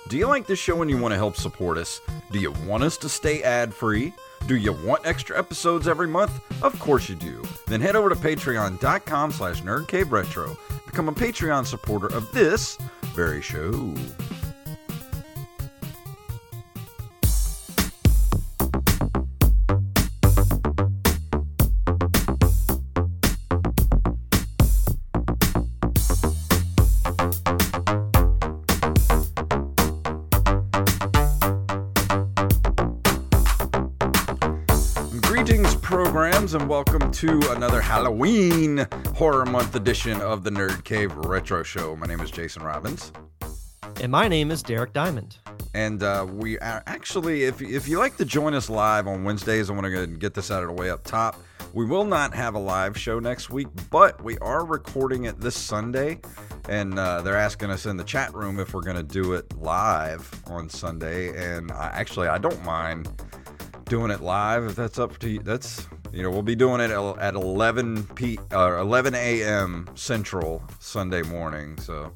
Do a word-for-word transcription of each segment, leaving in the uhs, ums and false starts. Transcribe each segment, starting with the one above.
Do you like this show and you want to help support us? Do you want us to stay ad-free? Do you want extra episodes every month? Of course you do. Then head over to patreon.com slash nerdcaveretro. Become a Patreon supporter of this very show. Programs and welcome to another Halloween Horror Month edition of the Nerd Cave Retro Show. My name is Jason Robbins. And my name is Derek Diamond. And uh, we are actually, if, if you like to join us live on Wednesdays, I want to go ahead and get this out of the way up top. We will not have a live show next week, but we are recording it this Sunday. And uh, they're asking us in the chat room if we're going to do it live on Sunday. And I, actually, I don't mind doing it live if that's up to you. That's, you know, we'll be doing it at eleven p or eleven a.m. Central Sunday morning. So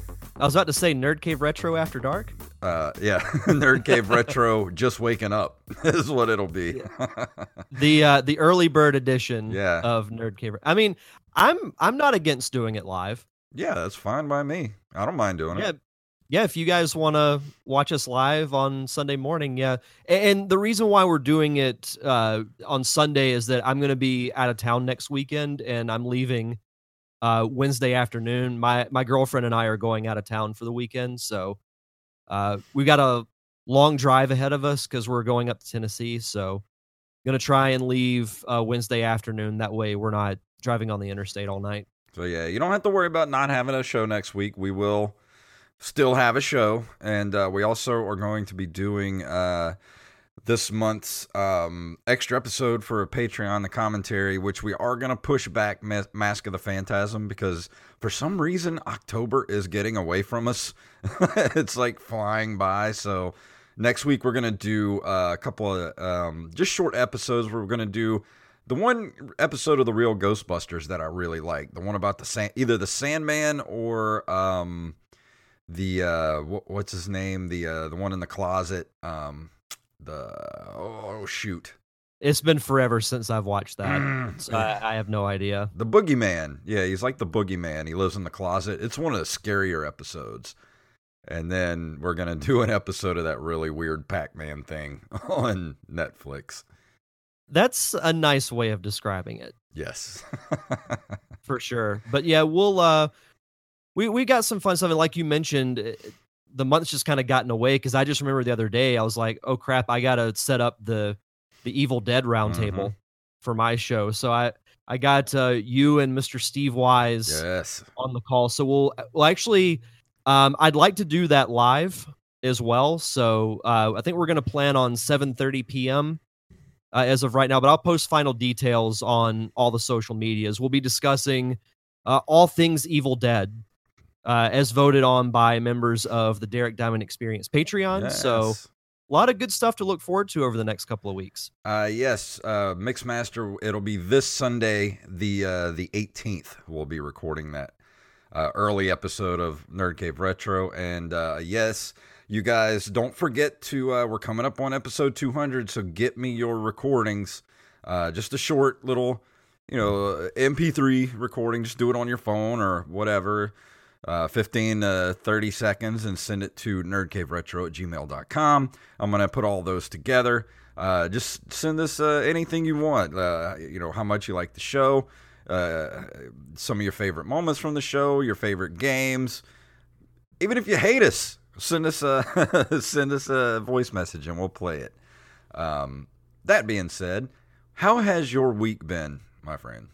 I was about to say Nerd Cave Retro After Dark. Uh, yeah, Nerd Cave Retro Just Waking Up is what it'll be. Yeah. the uh, the early bird edition yeah. of Nerd Cave. I mean, I'm I'm not against doing it live. Yeah, that's fine by me. I don't mind doing yeah. it. Yeah, if you guys want to watch us live on Sunday morning, yeah. And the reason why we're doing it uh, on Sunday is that I'm going to be out of town next weekend, and I'm leaving uh, Wednesday afternoon. My my girlfriend and I are going out of town for the weekend, so uh, we got a long drive ahead of us because we're going up to Tennessee. So going to try and leave uh, Wednesday afternoon. That way we're not driving on the interstate all night. So yeah, you don't have to worry about not having a show next week. We will still have a show, and uh, we also are going to be doing uh, this month's um, extra episode for a Patreon, the commentary, which we are going to push back Mas- Mask of the Phantasm because for some reason October is getting away from us. It's like flying by. So next week we're going to do uh, a couple of um, just short episodes where we're going to do the one episode of The Real Ghostbusters that I really like, the one about the Sand- either the Sandman or Um, The uh, what's his name? The uh, the one in the closet. Um, the oh shoot! It's been forever since I've watched that. So I, I have no idea. The Boogeyman. Yeah, he's like the Boogeyman. He lives in the closet. It's one of the scarier episodes. And then we're gonna do an episode of that really weird Pac-Man thing on Netflix. That's a nice way of describing it. Yes, for sure. But yeah, we'll. Uh, We we got some fun stuff, and like you mentioned, the month's just kind of gotten away because I just remember the other day I was like, "Oh crap, I gotta set up the the Evil Dead roundtable mm-hmm. for my show." So I I got uh, you and Mister Steve Wise yes. on the call. So we'll well actually, um, I'd like to do that live as well. So uh, I think we're gonna plan on seven thirty p.m. Uh, as of right now, but I'll post final details on all the social medias. We'll be discussing uh, all things Evil Dead. Uh, as voted on by members of the Derek Diamond Experience Patreon. Yes. So a lot of good stuff to look forward to over the next couple of weeks. Uh, yes, uh, Mixmaster, it'll be this Sunday, the uh, the eighteenth. We'll be recording that uh, early episode of Nerd Cave Retro. And uh, yes, you guys, don't forget to, uh, we're coming up on episode two hundred, so get me your recordings. Uh, just a short little, you know, M P three recording. Just do it on your phone or whatever. Uh, fifteen to thirty seconds and send it to nerdcaveretro at gmail dot com. I'm going to put all those together. Uh, just send us uh, anything you want. Uh, you know, how much you like the show, uh, some of your favorite moments from the show, your favorite games. Even if you hate us, send us a, send us a voice message and we'll play it. Um, that being said, how has your week been, my friend?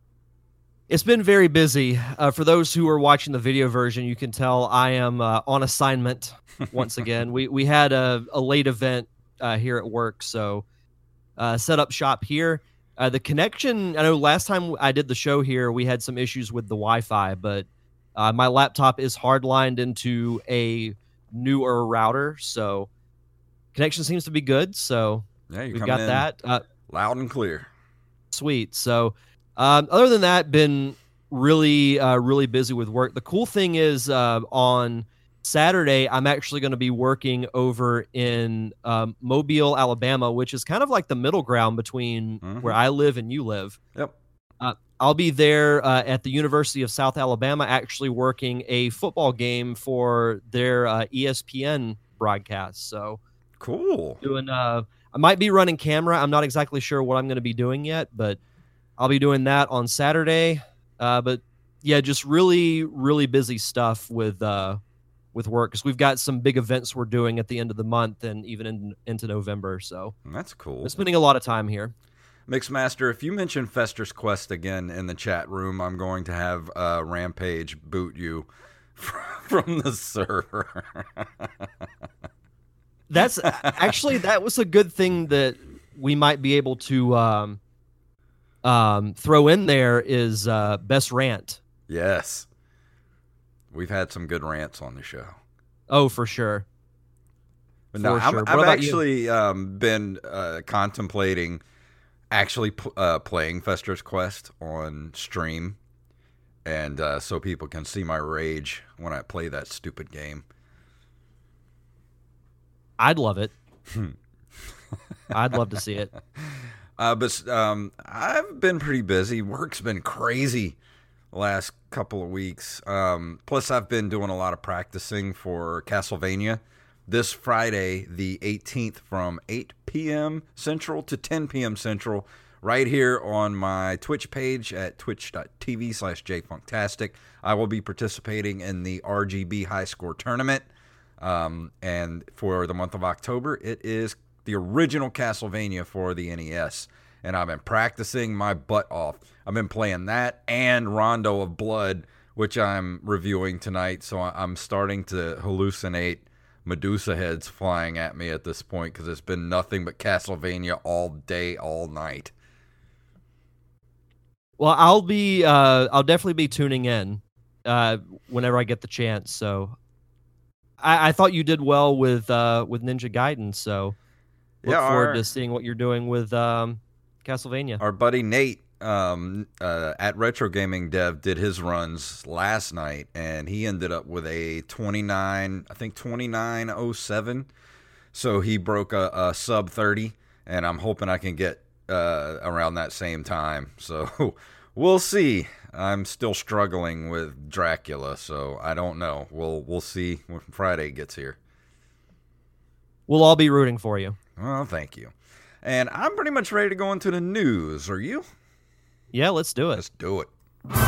It's been very busy. Uh, for those who are watching the video version, you can tell I am uh, on assignment once again. we we had a, a late event uh, here at work, so uh, set up shop here. Uh, the connection, I know last time I did the show here, we had some issues with the Wi-Fi, but uh, my laptop is hardlined into a newer router, so connection seems to be good. So yeah, we've got that. Uh, loud and clear. Sweet. So Um, other than that, been really, uh, really busy with work. The cool thing is uh, on Saturday, I'm actually going to be working over in um, Mobile, Alabama, which is kind of like the middle ground between Mm-hmm. where I live and you live. Yep. Uh, I'll be there uh, at the University of South Alabama, actually working a football game for their uh, E S P N broadcast. So cool. Doing, uh, I might be running camera. I'm not exactly sure what I'm going to be doing yet, but I'll be doing that on Saturday. Uh, but yeah, just really, really busy stuff with uh, with work because we've got some big events we're doing at the end of the month and even in, into November. So that's cool. I'm spending a lot of time here. Mixmaster, if you mention Fester's Quest again in the chat room, I'm going to have uh, Rampage boot you from the server. That's actually, that was a good thing that we might be able to um, um, throw in there is uh, best rant. Yes. We've had some good rants on the show. Oh, for sure. But no, for sure. I've, I've actually um, been uh, contemplating actually p- uh, playing Fester's Quest on stream, and uh, so people can see my rage when I play that stupid game. I'd love it. I'd love to see it. Uh, but um, I've been pretty busy. Work's been crazy last couple of weeks. Um, plus, I've been doing a lot of practicing for Castlevania. This Friday, the eighteenth, from eight p.m. Central to ten p.m. Central, right here on my Twitch page at twitch.tv slash jfunktastic. I will be participating in the R G B High Score Tournament. Um, and for the month of October, it is the original Castlevania for the N E S. And I've been practicing my butt off. I've been playing that and Rondo of Blood, which I'm reviewing tonight. So I'm starting to hallucinate Medusa heads flying at me at this point because it's been nothing but Castlevania all day, all night. Well, I'll be, uh, I'll definitely be tuning in uh, whenever I get the chance. So I, I thought you did well with uh, with Ninja Gaiden. So look yeah, forward our, to seeing what you're doing with um, Castlevania. Our buddy Nate um, uh, at Retro Gaming Dev did his runs last night, and he ended up with a twenty-nine, I think twenty-nine oh seven. So he broke a, a sub thirty, and I'm hoping I can get uh, around that same time. So we'll see. I'm still struggling with Dracula, so I don't know. We'll we'll see when Friday gets here. We'll all be rooting for you. Well, thank you. And I'm pretty much ready to go into the news. Are you? Yeah, let's do it. Let's do it.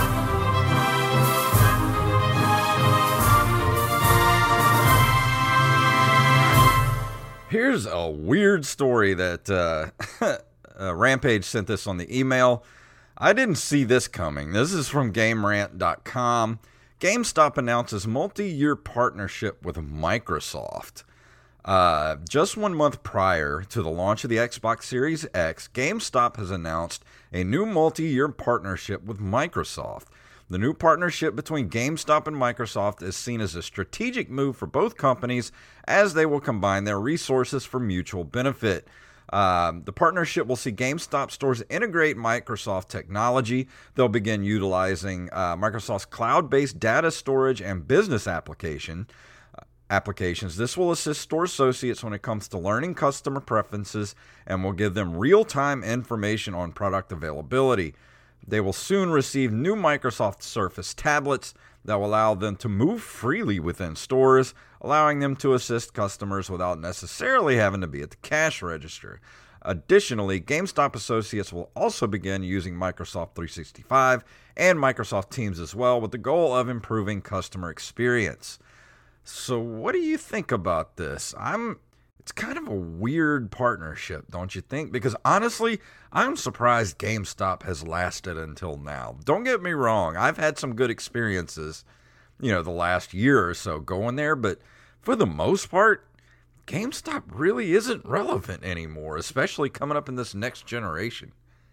Here's a weird story that uh, uh, Rampage sent this on the email. I didn't see this coming. This is from Game Rant dot com. GameStop announces multi-year partnership with Microsoft. Uh, just one month prior to the launch of the Xbox Series X, GameStop has announced a new multi-year partnership with Microsoft. The new partnership between GameStop and Microsoft is seen as a strategic move for both companies as they will combine their resources for mutual benefit. Um, the partnership will see GameStop stores integrate Microsoft technology. They'll begin utilizing uh, Microsoft's cloud-based data storage and business application uh, applications. This will assist store associates when it comes to learning customer preferences and will give them real-time information on product availability. They will soon receive new Microsoft Surface tablets that will allow them to move freely within stores, allowing them to assist customers without necessarily having to be at the cash register. Additionally, GameStop associates will also begin using Microsoft three sixty-five and Microsoft Teams as well, with the goal of improving customer experience. So what do you think about this? I'm It's kind of a weird partnership, don't you think? Because honestly, I'm surprised GameStop has lasted until now. Don't get me wrong, I've had some good experiences, you know, the last year or so going there, but for the most part, GameStop really isn't relevant anymore, especially coming up in this next generation.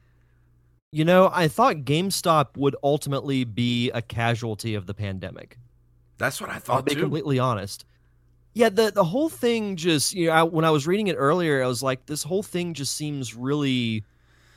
You know, I thought GameStop would ultimately be a casualty of the pandemic. That's what I thought, I'll be too. completely honest. Yeah, the, the whole thing just, you know, I, when I was reading it earlier, I was like, this whole thing just seems really,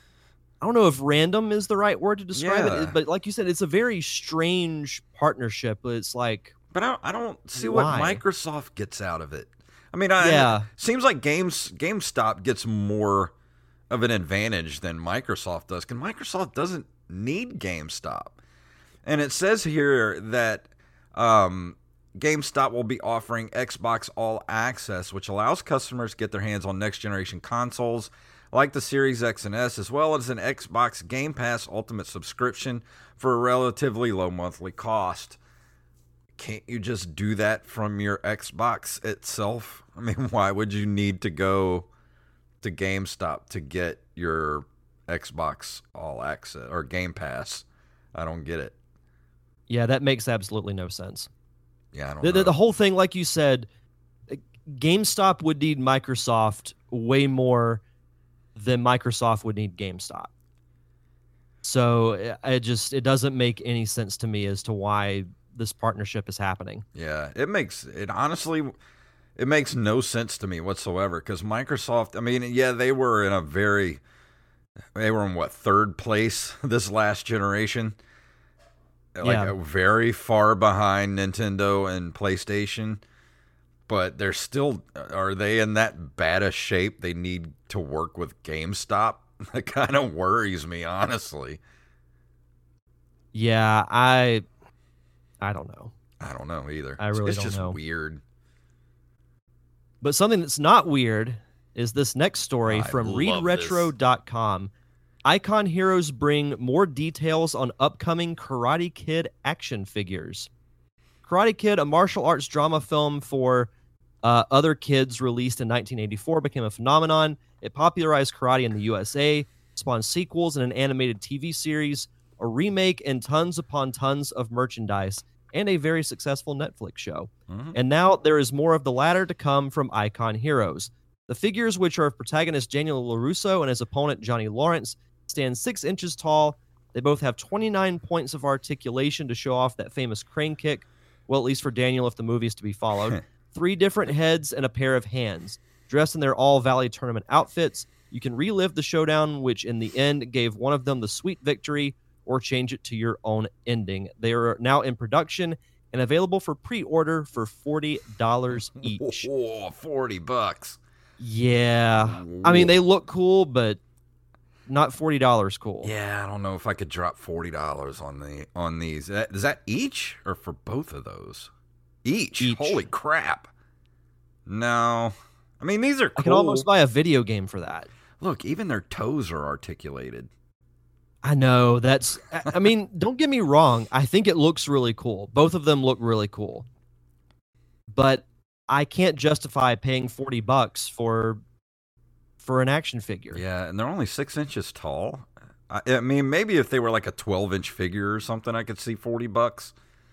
I don't know if random is the right word to describe Yeah. it, but like you said, it's a very strange partnership. It's like, But I don't, I don't see Why? what Microsoft gets out of it. I mean, I, Yeah. it seems like Games GameStop gets more of an advantage than Microsoft does, because Microsoft doesn't need GameStop. And it says here that um, GameStop will be offering Xbox All Access, which allows customers to get their hands on next-generation consoles like the Series X and S, as well as an Xbox Game Pass Ultimate subscription for a relatively low monthly cost. Can't you just do that from your Xbox itself? I mean, why would you need to go to GameStop to get your Xbox All Access or Game Pass? I don't get it. Yeah, that makes absolutely no sense. Yeah, I don't The, know. the, the whole thing, like you said, GameStop would need Microsoft way more than Microsoft would need GameStop. So it, it just it doesn't make any sense to me as to why this partnership is happening. Yeah, it makes it honestly, it makes no sense to me whatsoever, because Microsoft, I mean, yeah, they were in a very, they were in what, third place this last generation? Like Yeah. very far behind Nintendo and PlayStation, but they're still, are they in that bad a shape they need to work with GameStop? That kind of worries me, honestly. Yeah, I I don't know. I don't know either. I really it's don't just know. weird. But something that's not weird is this next story I from love read retro dot com. Icon Heroes bring more details on upcoming Karate Kid action figures. Karate Kid, a martial arts drama film for uh, other kids released in nineteen eighty-four, became a phenomenon. It popularized karate in the U S A, spawned sequels and an animated T V series, a remake, and tons upon tons of merchandise, and a very successful Netflix show. Mm-hmm. And now there is more of the latter to come from Icon Heroes. The figures, which are of protagonist Daniel LaRusso and his opponent Johnny Lawrence, stand six inches tall. They both have twenty-nine points of articulation to show off that famous crane kick. Well, at least for Daniel, if the movie is to be followed. Three different heads and a pair of hands. Dressed in their All Valley Tournament outfits, you can relive the showdown, which in the end gave one of them the sweet victory, or change it to your own ending. They are now in production and available for pre-order for forty dollars each. Whoa, forty bucks. Yeah. I mean, they look cool, but not forty dollars cool. Yeah, I don't know if I could drop forty dollars on the on these. Is that each or for both of those? Each. Each. Holy crap. No. I mean, these are cool. I can almost buy a video game for that. Look, even their toes are articulated. I know. That's, I I mean, don't get me wrong. I think it looks really cool. Both of them look really cool. But I can't justify paying forty bucks for for an action figure. Yeah, and they're only six inches tall. I, I mean, maybe if they were like a twelve inch figure or something, I could see forty bucks.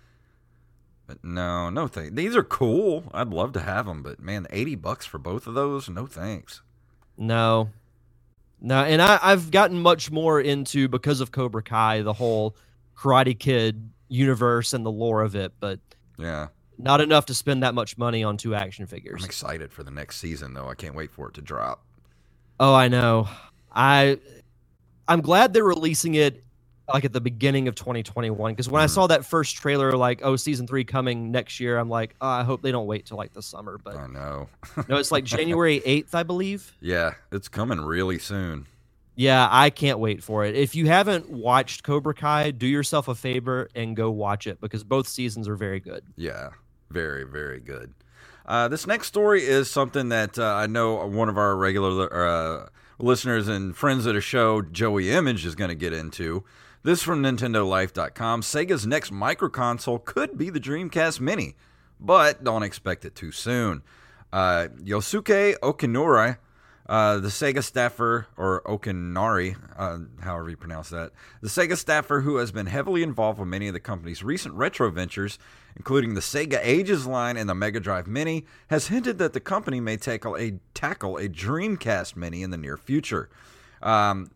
But no, no thanks. These are cool. I'd love to have them, but man, eighty bucks for both of those? No thanks. No. No, and I, I've gotten much more into, because of Cobra Kai, the whole Karate Kid universe and the lore of it, but Yeah. not enough to spend that much money on two action figures. I'm excited for the next season, though. I can't wait for it to drop. Oh, I know. I I'm glad they're releasing it like at the beginning of twenty twenty-one, because when I Mhm. saw that first trailer, like, oh, season three coming next year, I'm like, oh, I hope they don't wait till like the summer. But I know. no, it's like January eighth, I believe. Yeah, it's coming really soon. Yeah, I can't wait for it. If you haven't watched Cobra Kai, do yourself a favor and go watch it, because both seasons are very good. Yeah, very, very good. Uh, this next story is something that uh, I know one of our regular uh, listeners and friends of the show, Joey Image, is going to get into. This from Nintendo Life dot com. Sega's next microconsole could be the Dreamcast Mini, but don't expect it too soon. Uh, Yosuke Okinura, uh, the Sega staffer, or Okinari, uh, however you pronounce that, the Sega staffer who has been heavily involved with many of the company's recent retro ventures, including the Sega Ages line and the Mega Drive Mini, has hinted that the company may tackle a, tackle a Dreamcast Mini in the near future. Um,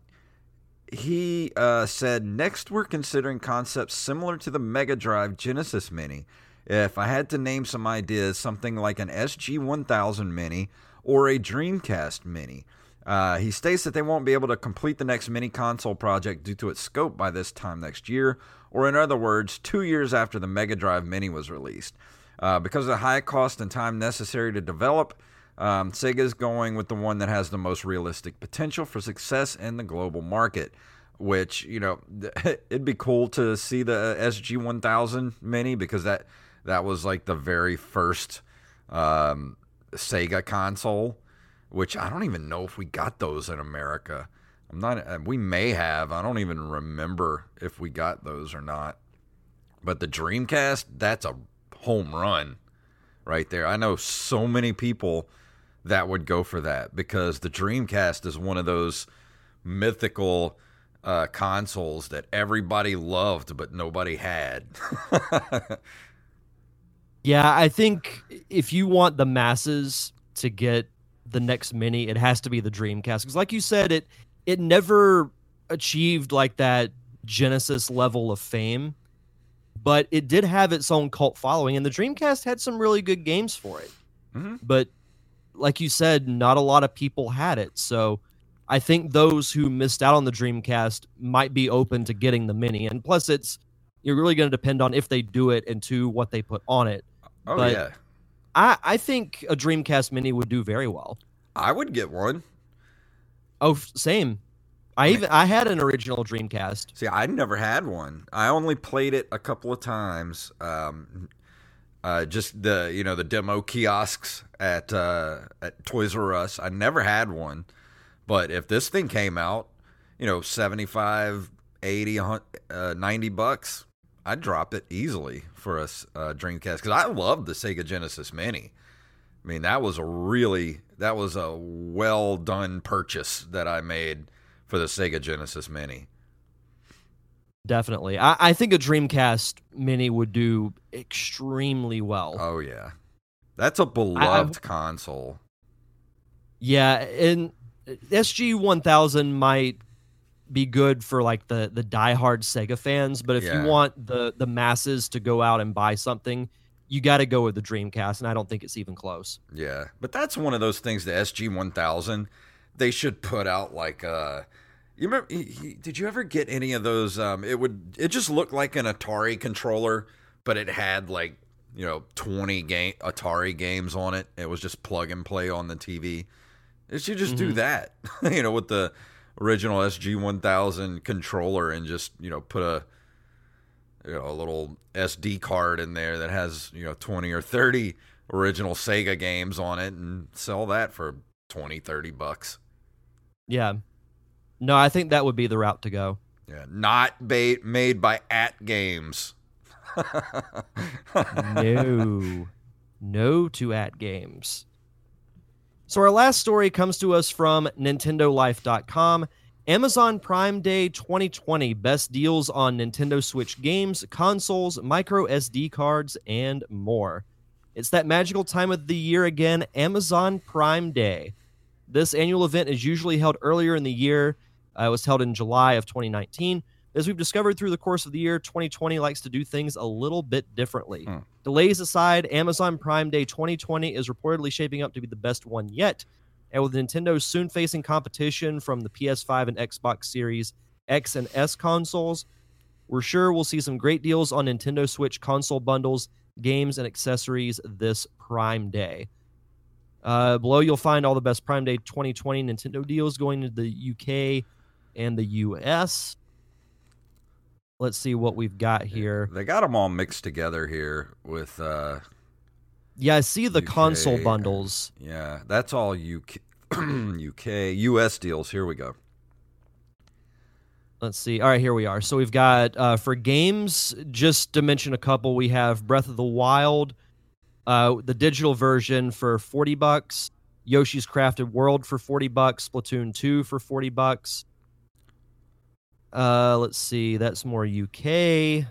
he uh, said, next we're considering concepts similar to the Mega Drive Genesis Mini. If I had to name some ideas, something like an S G one thousand Mini or a Dreamcast Mini. Uh, he states that they won't be able to complete the next mini console project due to its scope by this time next year, or in other words, two years after the Mega Drive Mini was released. Uh, because of the high cost and time necessary to develop, um, Sega is going with the one that has the most realistic potential for success in the global market. Which, you know, it'd be cool to see the S G one thousand Mini, because that that was like the very first um, Sega console, which I don't even know if we got those in America. I'm not. We may have. I don't even remember if we got those or not. But the Dreamcast, that's a home run right there. I know so many people that would go for that, because the Dreamcast is one of those mythical uh, consoles that everybody loved but nobody had. Yeah, I think if you want the masses to get the next Mini, it has to be the Dreamcast, because like you said, it it never achieved like that Genesis level of fame, but it did have its own cult following, and the Dreamcast had some really good games for it. Mm-hmm. But like you said, not a lot of people had it, so I think those who missed out on the Dreamcast might be open to getting the Mini, and plus it's you're really going to depend on if they do it and to what they put on it. Oh, but yeah. I, I think a Dreamcast Mini would do very well. I would get one. Oh, same. I even I had an original Dreamcast. See, I never had one. I only played it a couple of times. Um, uh, just the you know the demo kiosks at uh, at Toys R Us. I never had one, but if this thing came out, you know, seventy-five, eighty, uh, ninety bucks, I'd drop it easily for a uh, Dreamcast, because I love the Sega Genesis Mini. I mean, that was a really that was a well done purchase that I made for the Sega Genesis Mini. Definitely. I, I think a Dreamcast Mini would do extremely well. Oh, yeah. That's a beloved I, console. Yeah, and S G one thousand might be good for like the, the diehard Sega fans, but if yeah. you want the, the masses to go out and buy something, you got to go with the Dreamcast, and I don't think it's even close. Yeah, but that's one of those things, the S G one thousand, they should put out like uh you remember did you ever get any of those um it would it just looked like an Atari controller, but it had like, you know, twenty game Atari games on it. It was just plug and play on the T V. It should just mm-hmm. do that. You know, with the original S G one thousand controller, and just, you know, put a you know a little S D card in there that has, you know, twenty or thirty original Sega games on it, and sell that for twenty, thirty bucks. Yeah. No, I think that would be the route to go. Yeah, not ba- made by At Games. No. No to At Games. So our last story comes to us from Nintendo Life dot com. Amazon Prime Day twenty twenty. Best deals on Nintendo Switch games, consoles, micro S D cards, and more. It's that magical time of the year again, Amazon Prime Day. This annual event is usually held earlier in the year. Uh, it was held in July of twenty nineteen. As we've discovered through the course of the year, twenty twenty likes to do things a little bit differently. Hmm. Delays aside, Amazon Prime Day twenty twenty is reportedly shaping up to be the best one yet. And with Nintendo's soon facing competition from the P S five and Xbox Series X and S consoles, we're sure we'll see some great deals on Nintendo Switch console bundles, games, and accessories this Prime Day. Uh, below, you'll find all the best Prime Day twenty twenty Nintendo deals going to the U K and the U S. Let's see what we've got here. They got them all mixed together here with... Uh, yeah, I see the U K, console bundles. Yeah, that's all U K, U K, U S deals. Here we go. Let's see. All right, here we are. So we've got, uh, for games, just to mention a couple, we have Breath of the Wild, uh, the digital version for forty bucks, Yoshi's Crafted World for forty bucks, Splatoon two for forty bucks. Uh, let's see. That's more U K.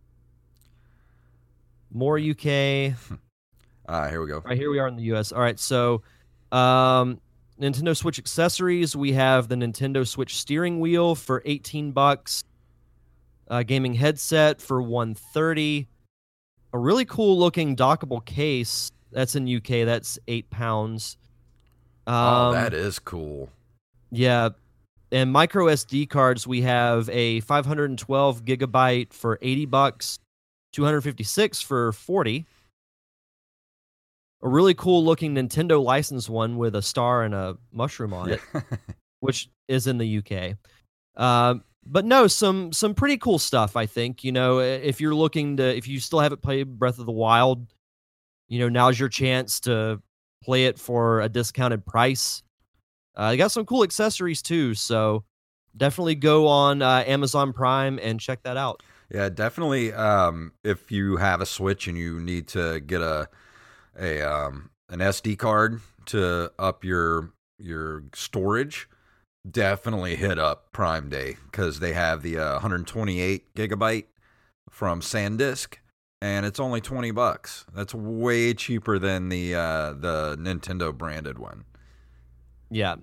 More U K. Ah, here we go. All right, here we are in the U S. All right, so um, Nintendo Switch accessories. We have the Nintendo Switch steering wheel for eighteen bucks. Uh, gaming headset for one thirty. A really cool looking dockable case. That's in U K. That's eight pounds. Um, oh, that is cool. Yeah. And micro S D cards, we have a five hundred twelve gigabyte for eighty bucks, two hundred fifty-six for forty. A really cool looking Nintendo licensed one with a star and a mushroom on it, which is in the U K. Uh, but no, some some pretty cool stuff, I think. You know, if you're looking to, if you still haven't played Breath of the Wild, you know, now's your chance to play it for a discounted price. Uh, you got some cool accessories too, so definitely go on uh, Amazon Prime and check that out. Yeah, definitely. Um, if you have a Switch and you need to get a a um, an S D card to up your your storage, definitely hit up Prime Day because they have the uh, one hundred twenty-eight gigabyte from SanDisk, and it's only twenty bucks. That's way cheaper than the uh, the Nintendo branded one. Yeah.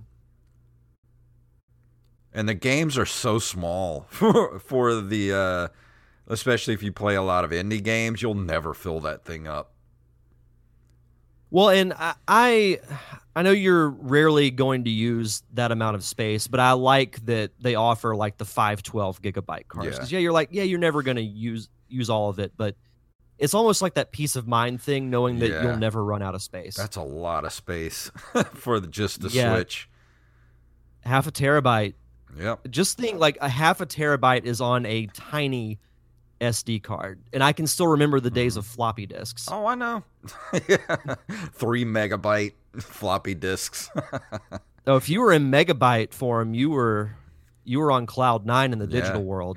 And the games are so small for, for the, uh, especially if you play a lot of indie games, you'll never fill that thing up. Well, and I, I, I know you're rarely going to use that amount of space, but I like that they offer like the five twelve gigabyte cards. Because yeah. yeah, you're like, yeah, you're never going to use use all of it, but it's almost like that peace of mind thing, knowing that yeah. you'll never run out of space. That's a lot of space for the, just the yeah. Switch. Half a terabyte. Yep. Just think like a half a terabyte is on a tiny S D card. And I can still remember the days mm. of floppy disks. Oh, I know. yeah. Three megabyte floppy disks. Oh, if you were in megabyte form, you were you were on cloud nine in the digital yeah. world.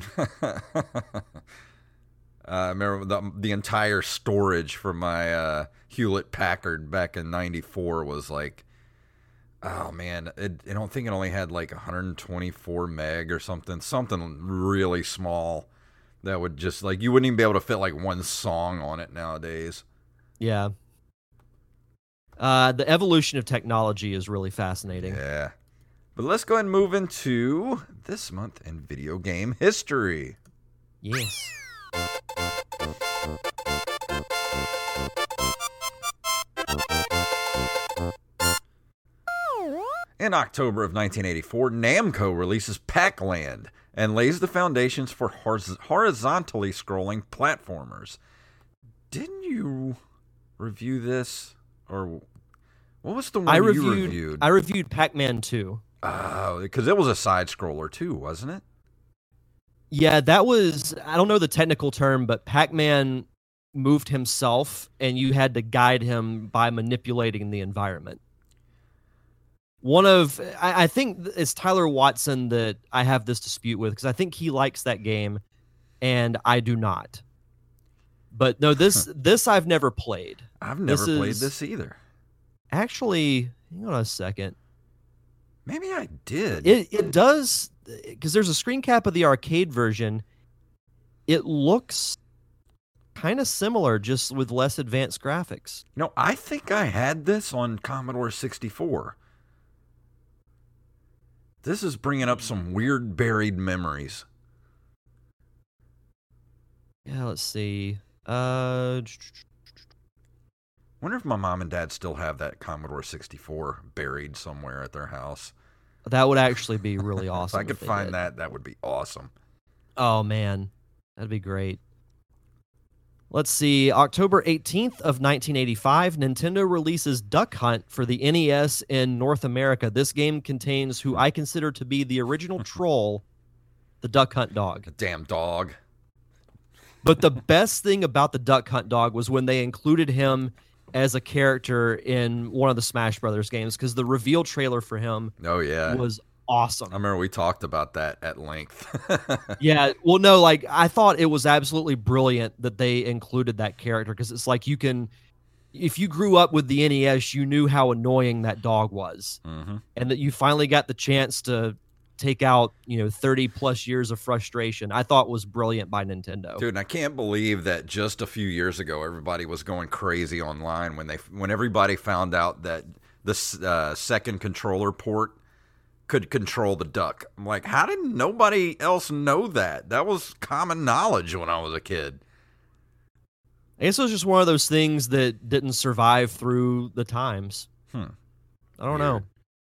I uh, remember the, the entire storage for my uh, Hewlett Packard back in ninety-four was like, oh man, it, I don't think it only had like one hundred twenty-four meg or something, something really small that would just like, you wouldn't even be able to fit like one song on it nowadays. Yeah. Uh, the evolution of technology is really fascinating. Yeah. But let's go ahead and move into this month in video game history. Yes. In October of nineteen eighty-four, Namco releases Pac-Land and lays the foundations for horizontally scrolling platformers. Didn't you review this? Or what was the one I you reviewed, reviewed? I reviewed Pac-Man two. Oh, because it was a side-scroller too, wasn't it? Yeah, that was, I don't know the technical term, but Pac-Man moved himself, and you had to guide him by manipulating the environment. One of, I, I think it's Tyler Watson that I have this dispute with, because I think he likes that game, and I do not. But no, this this I've never played. I've never this played is, this either. Actually, hang on a second. Maybe I did. It it does, because there's a screen cap of the arcade version. It looks kind of similar, just with less advanced graphics. No, I think I had this on Commodore sixty-four. This is bringing up some weird buried memories. Yeah, let's see. Uh, wonder if my mom and dad still have that Commodore sixty-four buried somewhere at their house. That would actually be really awesome. If I could if find did. that, that would be awesome. Oh, man. That'd be great. Let's see. October eighteenth of nineteen eighty-five, Nintendo releases Duck Hunt for the N E S in North America. This game contains who I consider to be the original troll, the Duck Hunt dog. The damn dog. But the best thing about the Duck Hunt dog was when they included him as a character in one of the Smash Brothers games, because the reveal trailer for him oh, yeah. was awesome. I remember we talked about that at length. Yeah, well, no, like, I thought it was absolutely brilliant that they included that character, because it's like you can, if you grew up with the N E S, you knew how annoying that dog was, mm-hmm. and that you finally got the chance to take out, you know, thirty plus years of frustration. I thought was brilliant by Nintendo. Dude, and I can't believe that just a few years ago, everybody was going crazy online when they when everybody found out that this uh, second controller port could control the duck. I'm like, how did nobody else know that? That was common knowledge when I was a kid. I guess it was just one of those things that didn't survive through the times. Hmm. I don't Weird. know.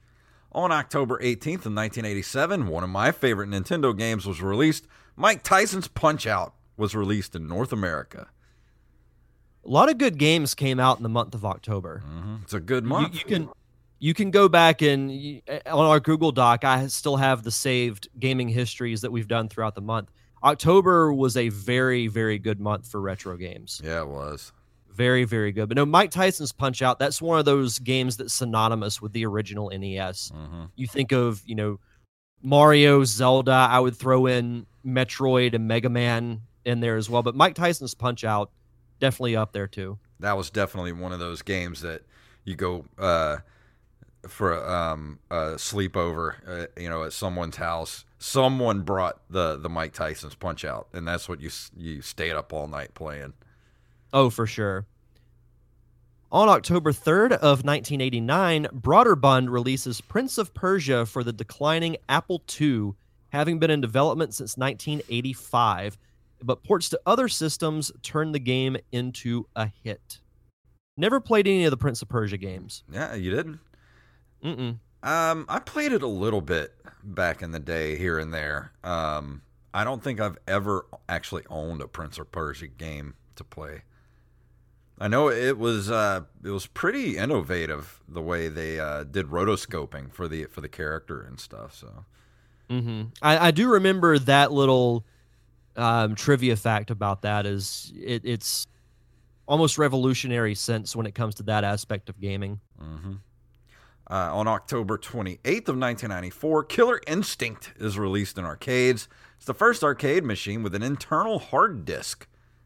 On October eighteenth of nineteen eighty-seven, one of my favorite Nintendo games was released. Mike Tyson's Punch-Out was released in North America. A lot of good games came out in the month of October. Mm-hmm. It's a good month. You, you can you can go back and you, on our Google Doc, I still have the saved gaming histories that we've done throughout the month. October was a very, very good month for retro games. Yeah, it was. Very, very good. But no, Mike Tyson's Punch-Out, that's one of those games that's synonymous with the original N E S. Mm-hmm. You think of, you know, Mario, Zelda, I would throw in Metroid and Mega Man in there as well. But Mike Tyson's Punch-Out, definitely up there too. That was definitely one of those games that you go uh, for um, a sleepover, uh, you know, at someone's house. Someone brought the, the Mike Tyson's Punch-Out, and that's what you you stayed up all night playing. Oh, for sure. On October third of nineteen eighty-nine, Broderbund releases Prince of Persia for the declining Apple two, having been in development since nineteen eighty-five, but ports to other systems turned the game into a hit. Never played any of the Prince of Persia games. Yeah, you didn't? Mm-mm. Um, I played it a little bit back in the day here and there. Um, I don't think I've ever actually owned a Prince of Persia game to play. I know it was uh, it was pretty innovative the way they uh, did rotoscoping for the for the character and stuff. So, mm-hmm. I, I do remember that little um, trivia fact about that. Is it, it's almost revolutionary sense when it comes to that aspect of gaming. Mm-hmm. Uh, on October twenty-eighth of nineteen ninety-four, Killer Instinct is released in arcades. It's the first arcade machine with an internal hard disk.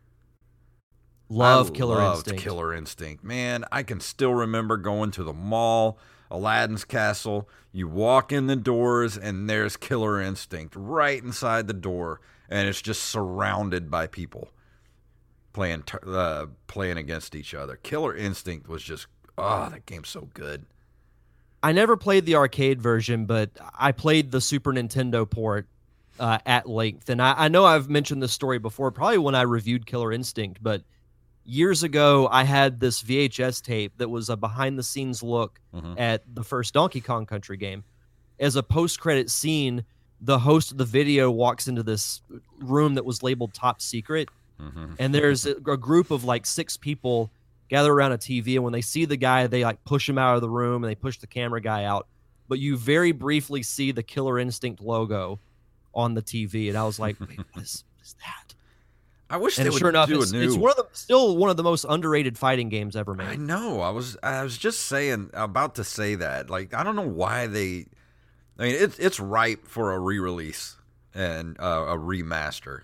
Love I Killer loved Instinct. Killer Instinct. Man, I can still remember going to the mall, Aladdin's Castle. You walk in the doors, and there's Killer Instinct right inside the door, and it's just surrounded by people playing uh, playing against each other. Killer Instinct was just, oh, that game's so good. I never played the arcade version, but I played the Super Nintendo port uh, at length. And I, I know I've mentioned this story before, probably when I reviewed Killer Instinct, but years ago, I had this V H S tape that was a behind-the-scenes look mm-hmm. at the first Donkey Kong Country game. As a post-credit scene, the host of the video walks into this room that was labeled Top Secret, mm-hmm. and there's a, a group of like six people gather around a T V, and when they see the guy, they like push him out of the room, and they push the camera guy out. But you very briefly see the Killer Instinct logo on the T V, and I was like, wait, what is, what is that? I wish and they would sure enough, do it's, a new. It's one of the still one of the most underrated fighting games ever made. I know. I was I was just saying about to say that. Like, I don't know why they. I mean, it's it's ripe for a re-release and uh, a remaster.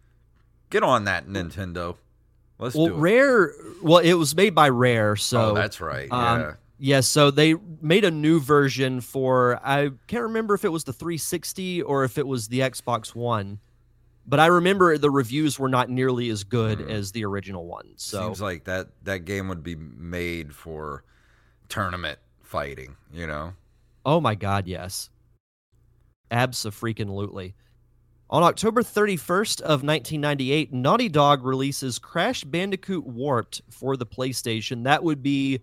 Get on that, Nintendo. Let's well, do it. Rare. Well, it was made by Rare, so oh, that's right. Um, yeah. Yeah, so they made a new version for, I can't remember if it was the three sixty or if it was the Xbox One, but I remember the reviews were not nearly as good mm. as the original one. So seems like that that game would be made for tournament fighting, you know? Oh my God, yes. Abso-freaking-lutely. On October thirty-first of nineteen ninety-eight, Naughty Dog releases Crash Bandicoot Warped for the PlayStation. That would be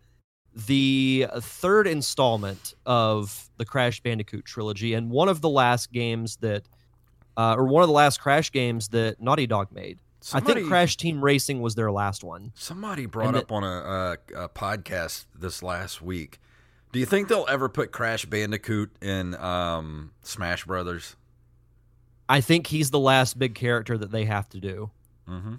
the third installment of the Crash Bandicoot trilogy, and one of the last games that, uh, or one of the last Crash games that Naughty Dog made. Somebody, I think Crash Team Racing was their last one. Somebody brought up on a, a, a podcast this last week. Do you think they'll ever put Crash Bandicoot in um, Smash Brothers? I think he's the last big character that they have to do. Mm-hmm.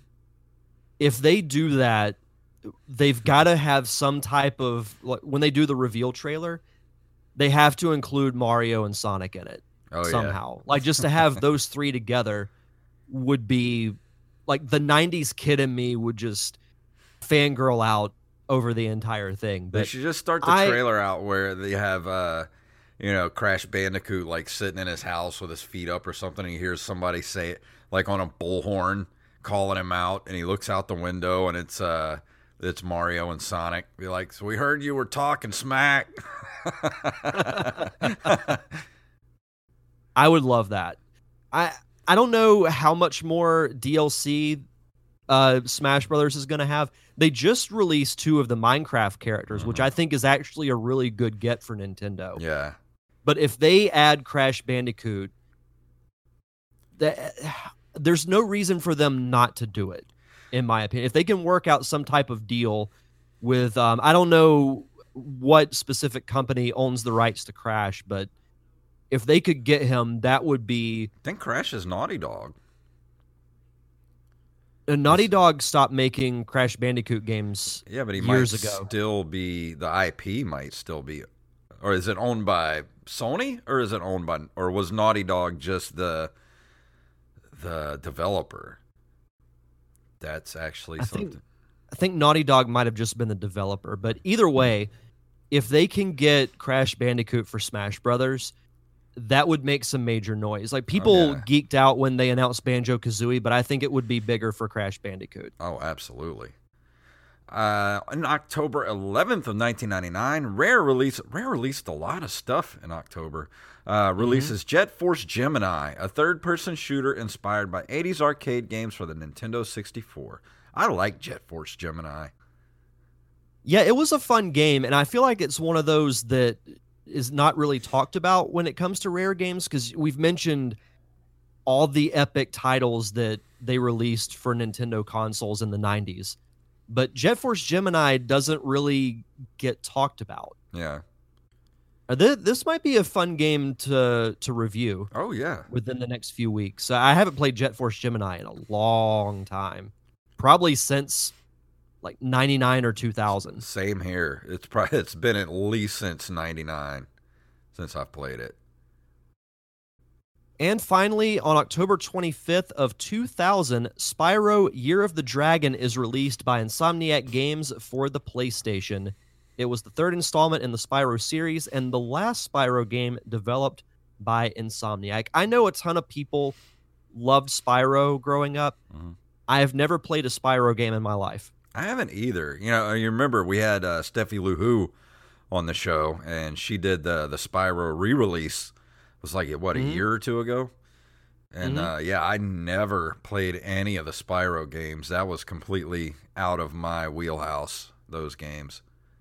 If they do that, they've got to have some type of, like, when they do the reveal trailer, they have to include Mario and Sonic in it oh, somehow. Yeah. Like, just to have those three together would be, like, the nineties kid in me would just fangirl out over the entire thing. But they should just start the I, trailer out where they have, uh, you know, Crash Bandicoot, like, sitting in his house with his feet up or something, and he hears somebody say it, like, on a bullhorn, calling him out, and he looks out the window, and it's, uh, it's Mario and Sonic. Be like, so we heard you were talking smack. I would love that. I I don't know how much more D L C uh, Smash Brothers is going to have. They just released two of the Minecraft characters, mm-hmm. which I think is actually a really good get for Nintendo. Yeah. But if they add Crash Bandicoot, that, there's no reason for them not to do it, in my opinion. If they can work out some type of deal with, um, I don't know what specific company owns the rights to Crash, but if they could get him, that would be... I think Crash is Naughty Dog. And Naughty Dog stopped making Crash Bandicoot games yeah, but he years might ago. still be, the I P might still be, or is it owned by Sony, or is it owned by, or was Naughty Dog just the the developer? That's actually I something. think, I think Naughty Dog might have just been the developer, but either way, if they can get Crash Bandicoot for Smash Brothers, that would make some major noise. Like, people Oh, yeah. geeked out when they announced Banjo-Kazooie, but I think it would be bigger for Crash Bandicoot. Oh, absolutely. Uh, on October eleventh of nineteen ninety-nine, Rare released Rare released a lot of stuff in October. Uh, releases mm-hmm. Jet Force Gemini, a third-person shooter inspired by eighties arcade games for the Nintendo sixty-four. I like Jet Force Gemini. Yeah, it was a fun game, and I feel like it's one of those that is not really talked about when it comes to Rare games, because we've mentioned all the epic titles that they released for Nintendo consoles in the nineties. But Jet Force Gemini doesn't really get talked about. Yeah. This, this might be a fun game to to review. Oh, yeah. Within the next few weeks. I haven't played Jet Force Gemini in a long time. Probably since like ninety-nine or two thousand. Same here. It's probably it's been at least since ninety-nine since I've played it. And finally, on October twenty-fifth of two thousand, Spyro Year of the Dragon is released by Insomniac Games for the PlayStation. It was the third installment in the Spyro series and the last Spyro game developed by Insomniac. I know a ton of people loved Spyro growing up. Mm-hmm. I have never played a Spyro game in my life. I haven't either. You know, you remember we had uh, Steffi Luhu on the show, and she did the the Spyro re-release. It was like, what, a mm-hmm. year or two ago? And, mm-hmm. uh, yeah, I never played any of the Spyro games. That was completely out of my wheelhouse, those games.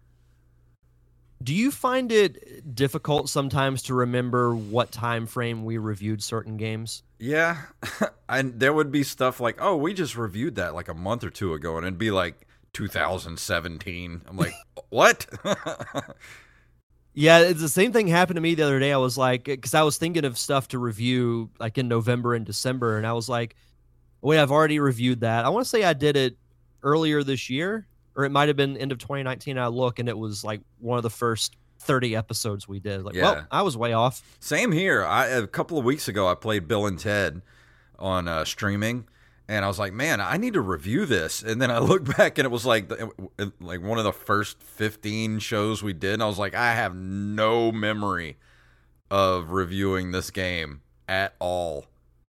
Do you find it difficult sometimes to remember what time frame we reviewed certain games? Yeah, and there would be stuff like, oh, we just reviewed that like a month or two ago, and it'd be like two thousand seventeen. I'm like, what? Yeah, it's the same thing happened to me the other day. I was like, because I was thinking of stuff to review like in November and December, and I was like, wait, I've already reviewed that. I want to say I did it earlier this year, or it might have been end of twenty nineteen. I look, and it was like one of the first thirty episodes we did. Like, yeah. Well, I was way off. Same here. I a couple of weeks ago, I played Bill and Ted on uh, streaming, and I was like, man, I need to review this. And then I looked back, and it was like the, like one of the first fifteen shows we did, and I was like, I have no memory of reviewing this game at all.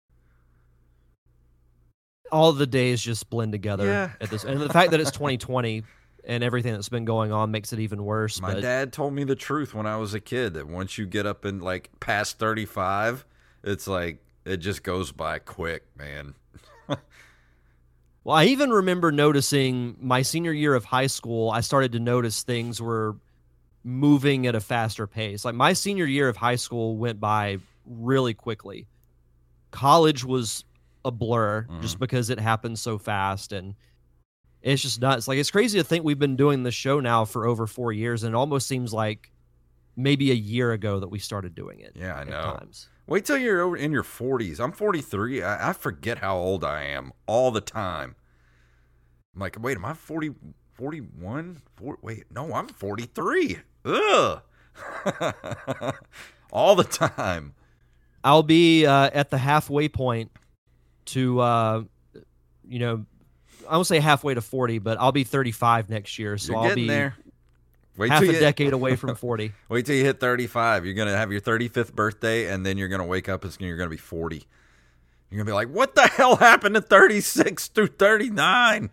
All the days just blend together yeah. at this, and the fact that it's twenty twenty and everything that's been going on makes it even worse. My but... dad told me the truth when I was a kid, that once you get up in like past thirty-five, it's like it just goes by quick, man. Well, I even remember noticing my senior year of high school, I started to notice things were moving at a faster pace. Like, my senior year of high school went by really quickly. College was a blur mm-hmm. just because it happened so fast, and it's just nuts. Like, it's crazy to think we've been doing this show now for over four years, and it almost seems like maybe a year ago that we started doing it. Yeah, I know. Times. Wait till you're in your forties. I'm forty-three. I, I forget how old I am all the time. I'm like, wait, am I forty, forty-one? For, wait, no, I'm forty-three. Ugh. All the time. I'll be uh, at the halfway point to, uh, you know, I won't say halfway to forty, but I'll be thirty-five next year. So You're I'll getting be there. Wait half till a you... decade away from forty. Wait till you hit thirty-five. You're going to have your thirty-fifth birthday, and then you're going to wake up and you're going to be forty. You're going to be like, what the hell happened to thirty-six through thirty-nine?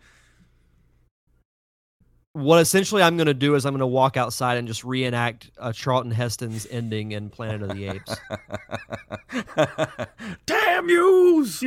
What essentially I'm going to do is I'm going to walk outside and just reenact uh, Charlton Heston's ending in Planet of the Apes. Damn yous!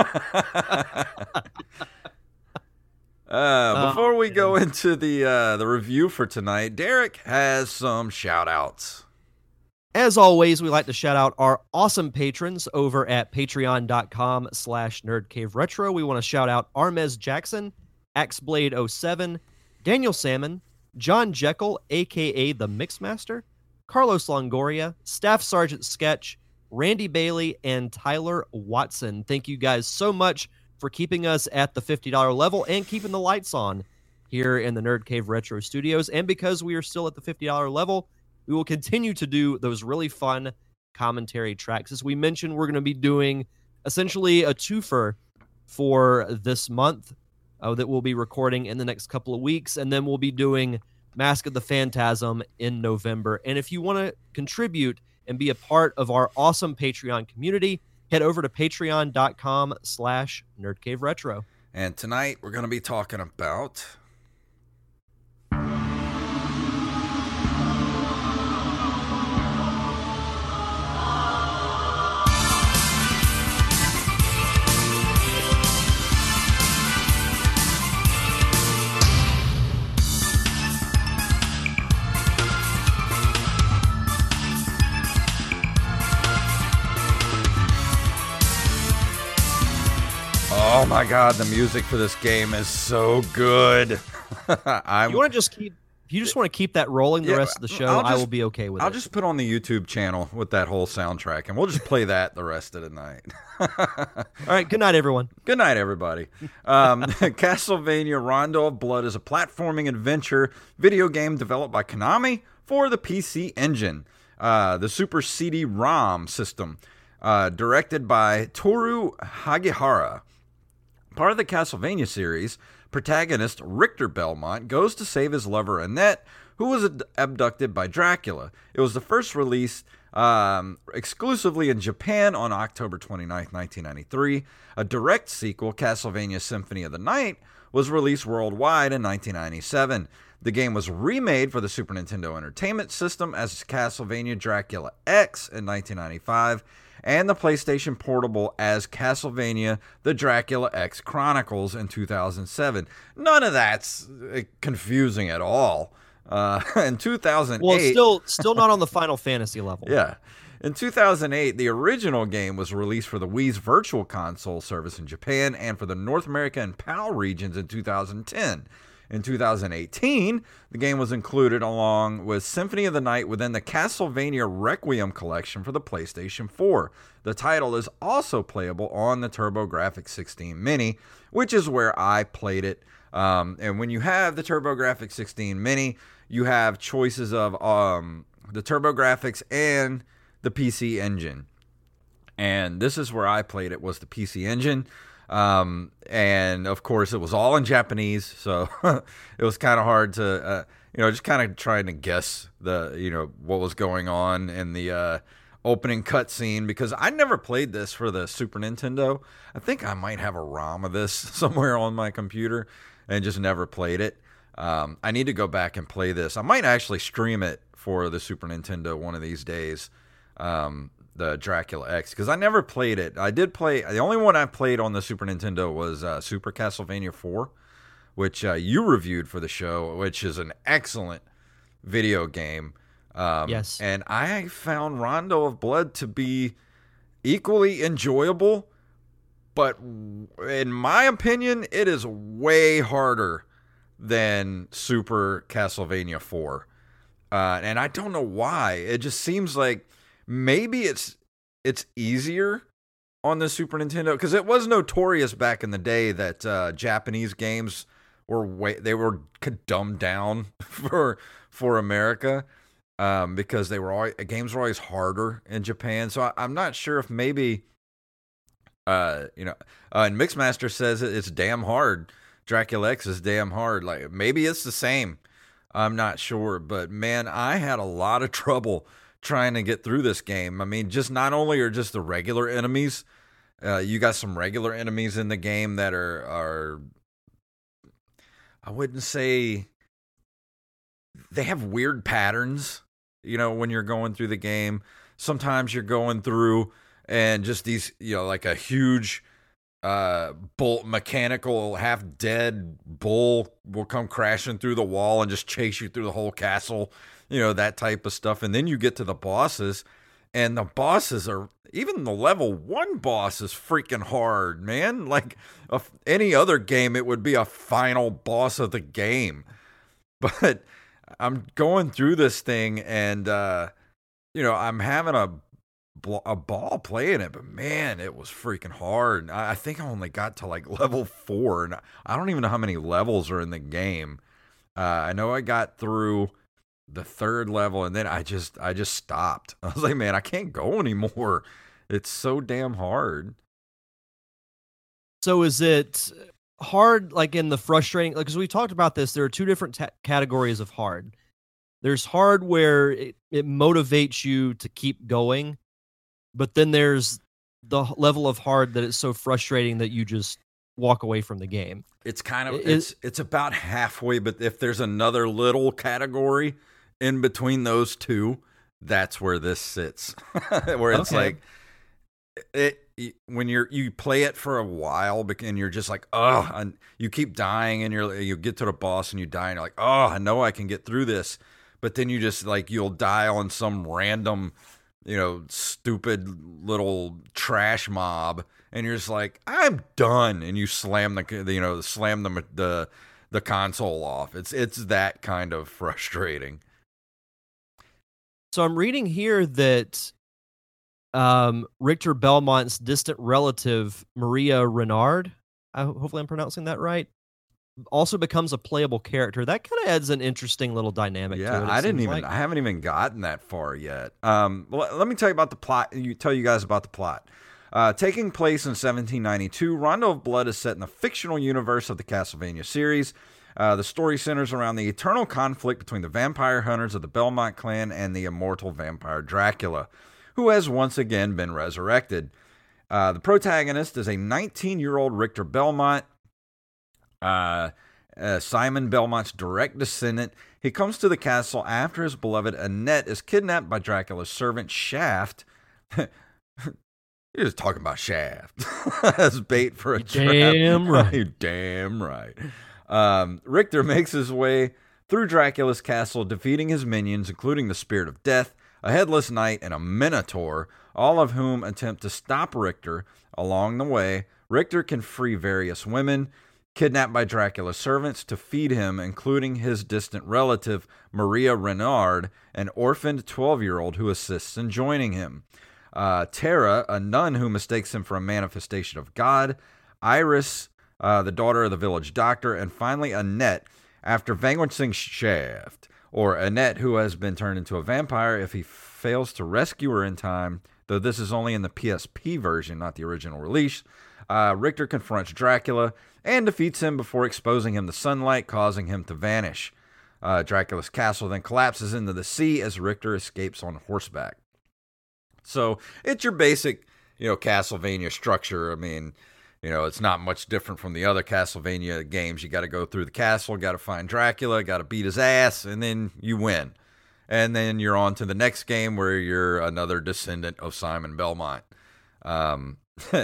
Uh, before we go into the uh, the review for tonight, Derek has some shout-outs. As always, we like to shout out our awesome patrons over at patreon.com slash nerdcaveretro. We want to shout out Armez Jackson, Axeblade oh seven, Daniel Salmon, John Jekyll, a k a. The Mixmaster, Carlos Longoria, Staff Sergeant Sketch, Randy Bailey, and Tyler Watson. Thank you guys so much for keeping us at the fifty dollars level and keeping the lights on here in the Nerd Cave Retro Studios. And because we are still at the fifty dollars level, we will continue to do those really fun commentary tracks. As we mentioned, we're going to be doing essentially a twofer for this month uh, that we'll be recording in the next couple of weeks. And then we'll be doing Mask of the Phantasm in November. And if you want to contribute and be a part of our awesome Patreon community, head over to patreon.com slash nerdcaveretro. And tonight we're going to be talking about... Oh my god, the music for this game is so good. I'm, you want to just keep, if you just want to keep that rolling the yeah, rest of the show, just, I will be okay with I'll it. I'll just put on the YouTube channel with that whole soundtrack, and we'll just play that the rest of the night. All right, good night, everyone. Good night, everybody. Um, Castlevania Rondo of Blood is a platforming adventure video game developed by Konami for the P C Engine, uh, the Super C D ROM system, uh, directed by Toru Hagihara. Part of the Castlevania series, protagonist Richter Belmont goes to save his lover Annette, who was ad- abducted by Dracula. It was the first release um, exclusively in Japan on October twenty-ninth, nineteen ninety-three. A direct sequel, Castlevania Symphony of the Night, was released worldwide in nineteen ninety-seven. The game was remade for the Super Nintendo Entertainment System as Castlevania Dracula X in nineteen ninety-five, and the PlayStation Portable as Castlevania The Dracula X Chronicles in two thousand seven. None of that's confusing at all. Uh, in two thousand eight... Well, it's still, still not on the Final Fantasy level. Yeah. In two thousand eight, the original game was released for the Wii's Virtual Console service in Japan and for the North America and PAL regions in two thousand ten. In two thousand eighteen, the game was included along with Symphony of the Night within the Castlevania Requiem collection for the PlayStation four. The title is also playable on the TurboGrafx sixteen Mini, which is where I played it. Um, and when you have the TurboGrafx sixteen Mini, you have choices of um, the TurboGrafx and the P C Engine. And this is where I played it, was the P C Engine. Um, and of course it was all in Japanese, so it was kind of hard to, uh, you know, just kind of trying to guess the, you know, what was going on in the, uh, opening cutscene, because I never played this for the Super Nintendo. I think I might have a ROM of this somewhere on my computer and just never played it. Um, I need to go back and play this. I might actually stream it for the Super Nintendo one of these days. Um, the Dracula X, because I never played it. I did play, the only one I played on the Super Nintendo was uh, Super Castlevania four, which uh, you reviewed for the show, which is an excellent video game. Um, yes. And I found Rondo of Blood to be equally enjoyable, but in my opinion, it is way harder than Super Castlevania four. Uh, and I don't know why. It just seems like maybe it's it's easier on the Super Nintendo, because it was notorious back in the day that uh, Japanese games were way, they were dumbed down for for America, um, because they were always, games were always harder in Japan. So I, I'm not sure if maybe uh, you know. Uh, and Mixmaster says it, it's damn hard. Dracula X is damn hard. Like maybe it's the same. I'm not sure, but man, I had a lot of trouble trying to get through this game. I mean, just not only are just the regular enemies, uh, you got some regular enemies in the game that are, are, I wouldn't say, they have weird patterns, you know, when you're going through the game. Sometimes you're going through and just these, you know, like a huge uh, bull, mechanical, half-dead bull will come crashing through the wall and just chase you through the whole castle. you know, that type of stuff. And then you get to the bosses, and the bosses are, even the level one boss is freaking hard, man. Like a, any other game, it would be a final boss of the game. But I'm going through this thing, and, uh, you know, I'm having a, a ball playing it, but man, it was freaking hard. I, I think I only got to like level four, and I don't even know how many levels are in the game. Uh, I know I got through the third level, and then I just I just stopped. I was like, man, I can't go anymore. It's so damn hard. So is it hard, like in the frustrating, like, because we talked about this, there are two different ta- categories of hard. There's hard where it, it motivates you to keep going, but then there's the level of hard that it's so frustrating that you just walk away from the game. It's kind of, It- it's it's about halfway, but if there's another little category in between those two, that's where this sits. Where it's Okay. like, it when you're you play it for a while, bec- and you're just like, oh, and you keep dying, and you're you get to the boss and you die, and you're like, oh, I know I can get through this, but then you just like you'll die on some random, you know, stupid little trash mob, and you're just like, I'm done, and you slam the you know slam the the the console off. It's it's that kind of frustrating. So I'm reading here that um, Richter Belmont's distant relative, Maria Renard, I, hopefully I'm pronouncing that right, also becomes a playable character. That kind of adds an interesting little dynamic Yeah, to it. it I didn't seems even. like. I haven't even gotten that far yet. Um, well, let me tell you about the plot. You tell you guys about the plot. Uh, taking place in seventeen ninety-two, Rondo of Blood is set in the fictional universe of the Castlevania series. Uh, the story centers around the eternal conflict between the vampire hunters of the Belmont clan and the immortal vampire Dracula, who has once again been resurrected. Uh, the protagonist is a nineteen-year-old Richter Belmont, uh, uh, Simon Belmont's direct descendant. He comes to the castle after his beloved Annette is kidnapped by Dracula's servant Shaft. You're just talking about Shaft as bait for a trap. Damn right. You're damn right. Um, Richter makes his way through Dracula's castle, defeating his minions, including the Spirit of Death, a Headless Knight, and a Minotaur, all of whom attempt to stop Richter. Along the way, Richter can free various women kidnapped by Dracula's servants to feed him, including his distant relative, Maria Renard, an orphaned twelve-year-old who assists in joining him. Uh, Tara, a nun who mistakes him for a manifestation of God. Iris, uh, the daughter of the village doctor. And finally, Annette, after vanquishing Shaft, or Annette, who has been turned into a vampire if he fails to rescue her in time, though this is only in the P S P version, not the original release. Uh, Richter confronts Dracula and defeats him before exposing him to sunlight, causing him to vanish. Uh, Dracula's castle then collapses into the sea as Richter escapes on horseback. So it's your basic, you know, Castlevania structure. I mean, you know, it's not much different from the other Castlevania games. You got to go through the castle, got to find Dracula, got to beat his ass, and then you win. And then you're on to the next game where you're another descendant of Simon Belmont. Um,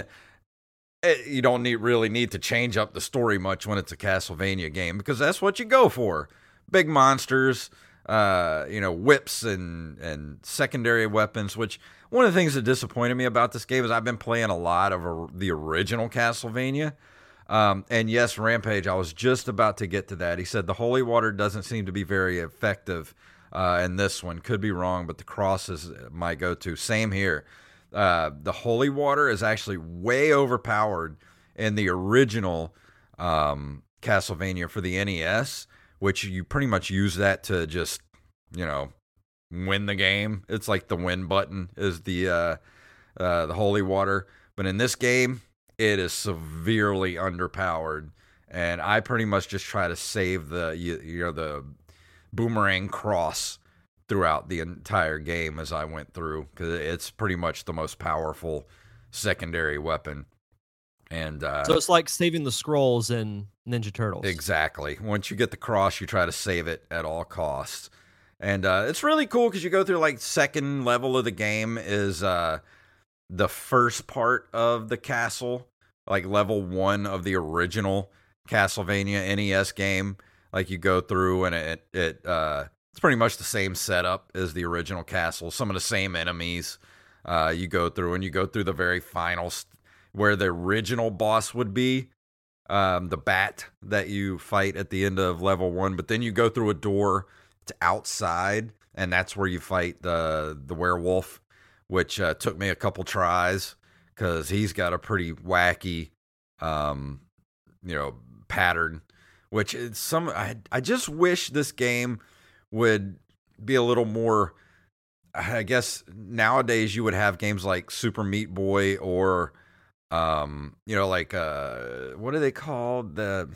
you don't need really need to change up the story much when it's a Castlevania game, because that's what you go for. Big monsters, uh, you know, whips and, and secondary weapons, which one of the things that disappointed me about this game is I've been playing a lot of a, the original Castlevania. Um, and yes, Rampage, I was just about to get to that. He said the holy water doesn't seem to be very effective uh, in this one. Could be wrong, but the cross is my go-to. Same here. Uh, the holy water is actually way overpowered in the original um, Castlevania for the N E S, which you pretty much use that to just, you know, win the game. It's like the win button is the uh, uh, the holy water. But in this game, it is severely underpowered, and I pretty much just try to save the you, you know the boomerang cross throughout the entire game as I went through, because it's pretty much the most powerful secondary weapon. And uh, So it's like saving the scrolls in Ninja Turtles. Exactly. Once you get the cross, you try to save it at all costs. And uh, it's really cool because you go through, like, second level of the game is uh, the first part of the castle, like level one of the original Castlevania N E S game. Like, you go through and it, it uh, it's pretty much the same setup as the original castle. Some of the same enemies uh, you go through, and you go through the very final st- where the original boss would be, um, the bat that you fight at the end of level one. But then you go through a door to outside, and that's where you fight the the werewolf, which uh, took me a couple tries because he's got a pretty wacky, um, you know, pattern. Which is some I I just wish this game would be a little more. I guess nowadays you would have games like Super Meat Boy or, um, you know, like uh, what are they called? The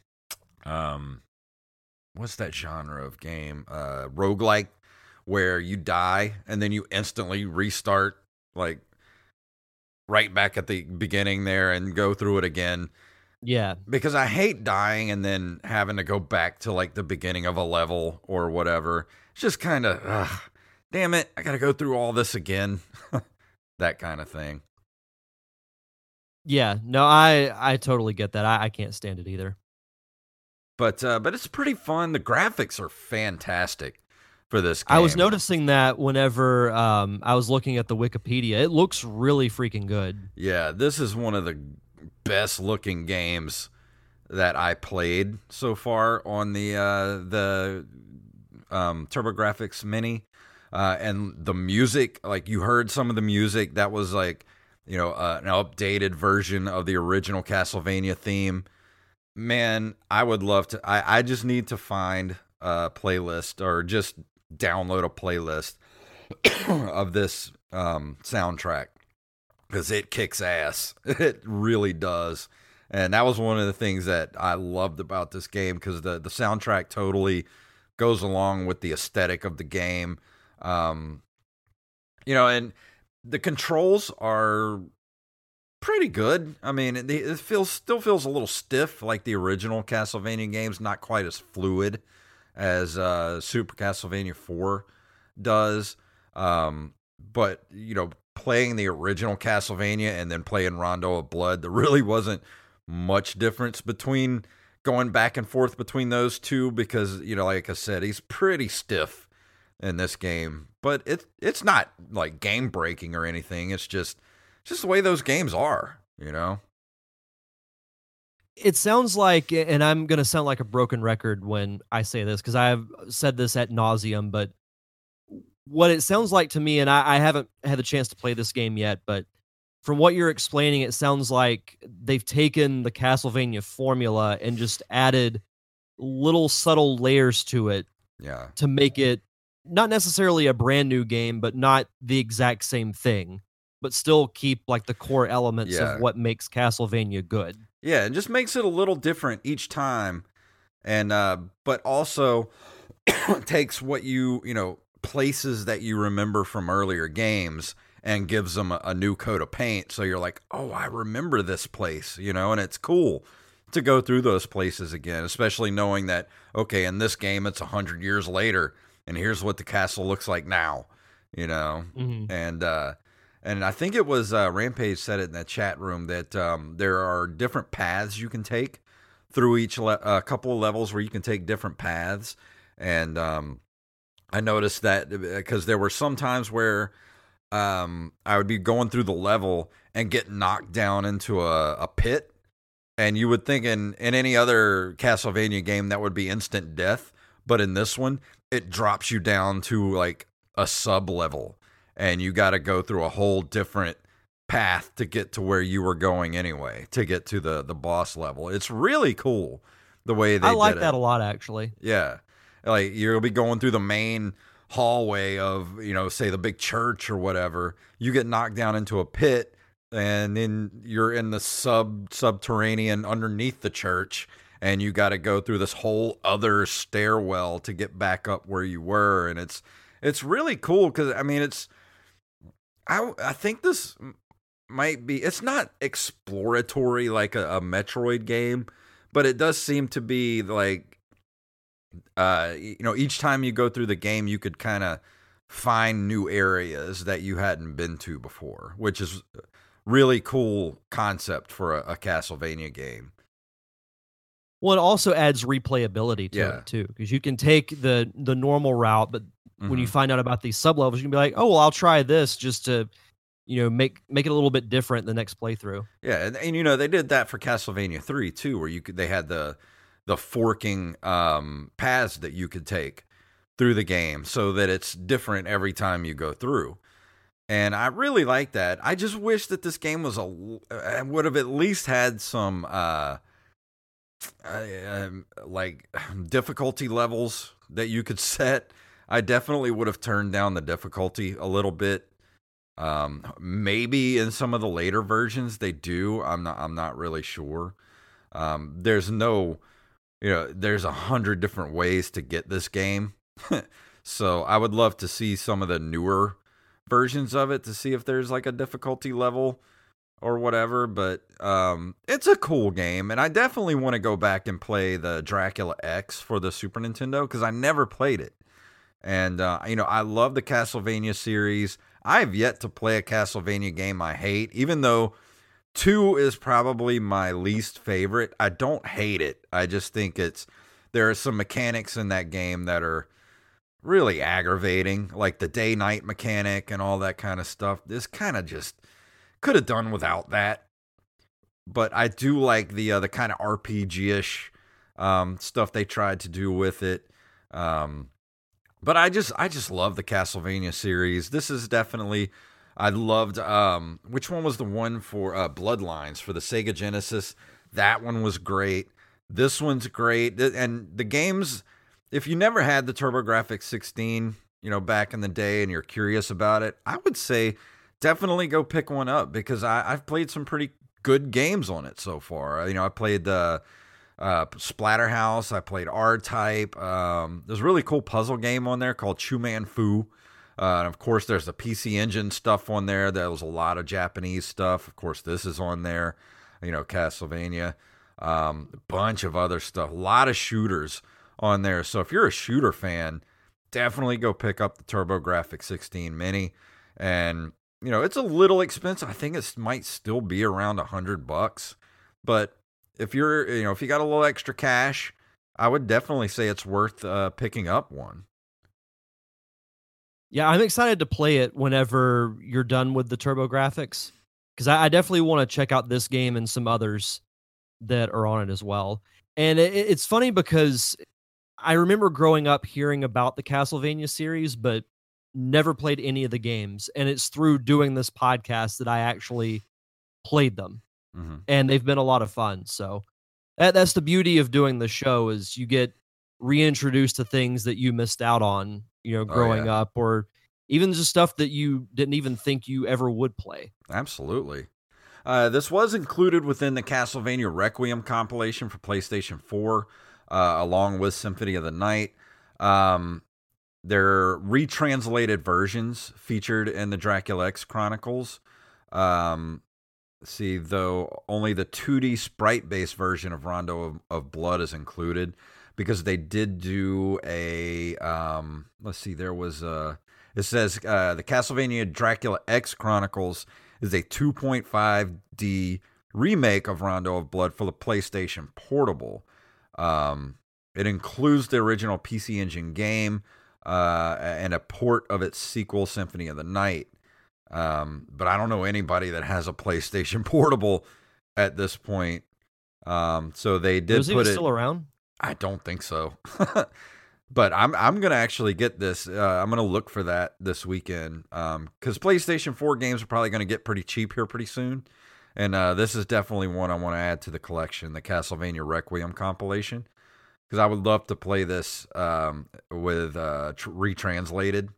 um, what's that genre of game? Uh, roguelike, where you die and then you instantly restart, like right back at the beginning there and go through it again. Yeah. Because I hate dying and then having to go back to like the beginning of a level or whatever. It's just kind of, damn it, I got to go through all this again. That kind of thing. Yeah, no, I I totally get that. I, I can't stand it either. But uh, but it's pretty fun. The graphics are fantastic for this game. I was noticing that whenever um, I was looking at the Wikipedia. It looks really freaking good. Yeah, this is one of the best looking games that I played so far on the uh, the um, TurboGrafx Mini, uh, and the music. Like you heard some of the music that was like, you know, uh, an updated version of the original Castlevania theme. Man, I would love to. I, I just need to find a playlist or just download a playlist of this um, soundtrack. Because it kicks ass. It really does. And that was one of the things that I loved about this game, because the, the soundtrack totally goes along with the aesthetic of the game. Um, you know, and the controls are pretty good. I mean, it, it feels still feels a little stiff like the original Castlevania games, not quite as fluid as uh, Super Castlevania four does. Um, but, you know, playing the original Castlevania and then playing Rondo of Blood, there really wasn't much difference between going back and forth between those two, because, you know, like I said, he's pretty stiff in this game, but it it's not like game breaking or anything. It's just just the way those games are, you know. It sounds like, and I'm going to sound like a broken record when I say this, because I've said this ad nauseum, but what it sounds like to me, and I, I haven't had the chance to play this game yet, but from what you're explaining, it sounds like they've taken the Castlevania formula and just added little subtle layers to it, Yeah, to make it not necessarily a brand new game, but not the exact same thing, but still keep like the core elements Yeah. of what makes Castlevania good. yeah, it just makes it a little different each time, and uh, but also takes what you you know places that you remember from earlier games and gives them a, a new coat of paint. So you're like, oh, I remember this place, you know, and it's cool to go through those places again, especially knowing that, okay, in this game, it's a hundred years later and here's what the castle looks like now, you know? Mm-hmm. And, uh, and I think it was, uh, Rampage said it in the chat room that, um, there are different paths you can take through each, le- a couple of levels where you can take different paths. And, um, I noticed that because there were some times where um, I would be going through the level and get knocked down into a, a pit. And you would think in, in any other Castlevania game that would be instant death. But in this one, it drops you down to like a sub level. And you got to go through a whole different path to get to where you were going anyway, to get to the, the boss level. It's really cool the way they I like did that it. a lot, actually. Yeah. Like you'll be going through the main hallway of, you know, say the big church or whatever. You get knocked down into a pit, and then you're in the sub subterranean underneath the church, and you got to go through this whole other stairwell to get back up where you were. And it's it's really cool because I mean it's I I think this might be, it's not exploratory like a, a Metroid game, but it does seem to be like, Uh, you know, each time you go through the game, you could kind of find new areas that you hadn't been to before, which is really cool concept for a, a Castlevania game. Well, it also adds replayability to Yeah. it too, because you can take the the normal route, but when you Mhm. find out about these sublevels, you can be like, oh, well, I'll try this just to, you know, make make it a little bit different the next playthrough. Yeah, and, and you know they did that for Castlevania three too, where you could they had the the forking um, paths that you could take through the game, so that it's different every time you go through. And I really like that. I just wish that this game was a uh, would have at least had some uh, uh, um, like difficulty levels that you could set. I definitely would have turned down the difficulty a little bit. Um, maybe in some of the later versions they do. I'm not. I'm not really sure. Um, there's no, you know, there's a hundred different ways to get this game. So I would love to see some of the newer versions of it to see if there's like a difficulty level or whatever. But um, it's a cool game, and I definitely want to go back and play the Dracula X for the Super Nintendo because I never played it. And uh, you know, I love the Castlevania series. I've yet to play a Castlevania game I hate, even though two is probably my least favorite. I don't hate it. I just think it's there are some mechanics in that game that are really aggravating, like the day-night mechanic and all that kind of stuff. This kind of just could have done without that. But I do like the uh, the kind of R P G-ish um, stuff they tried to do with it. Um, But I just I just love the Castlevania series. This is definitely I loved um which one was the one for uh, Bloodlines for the Sega Genesis? That one was great. This one's great. And the games, if you never had the TurboGrafx sixteen, you know, back in the day and you're curious about it, I would say definitely go pick one up because I, I've played some pretty good games on it so far. You know, I played the Uh, Splatterhouse. I played R-Type. Um, there's a really cool puzzle game on there called Chu Man Fu. Uh, and of course, there's the P C Engine stuff on there. There was a lot of Japanese stuff. Of course, this is on there. You know, Castlevania. Um, a bunch of other stuff. A lot of shooters on there. So if you're a shooter fan, definitely go pick up the TurboGrafx sixteen Mini. And, you know, it's a little expensive. I think it might still be around a hundred bucks. But if you're, you know, if you got a little extra cash, I would definitely say it's worth uh, picking up one. Yeah, I'm excited to play it whenever you're done with the TurboGrafx because I, I definitely want to check out this game and some others that are on it as well. And it, it's funny because I remember growing up hearing about the Castlevania series, but never played any of the games. And it's through doing this podcast that I actually played them. Mm-hmm. And they've been a lot of fun. So that, that's the beauty of doing the show is you get reintroduced to things that you missed out on, you know, growing oh, yeah. up, or even just stuff that you didn't even think you ever would play. Absolutely. Uh, this was included within the Castlevania Requiem compilation for PlayStation four, uh, along with Symphony of the Night. Um, their retranslated versions featured in the Dracula X Chronicles. Um, See, though, only the two D sprite-based version of Rondo of, of Blood is included because they did do a, um, let's see, there was a, it says uh, the Castlevania Dracula X Chronicles is a two point five D remake of Rondo of Blood for the PlayStation Portable. Um, it includes the original P C Engine game uh, and a port of its sequel, Symphony of the Night. Um, but I don't know anybody that has a PlayStation Portable at this point. Um, so they did Was put it it still around. I don't think so. But I'm I'm gonna actually get this. Uh, I'm gonna look for that this weekend. Um, because PlayStation four games are probably gonna get pretty cheap here pretty soon, and uh, this is definitely one I want to add to the collection, the Castlevania Requiem compilation, because I would love to play this um with uh tr- retranslated.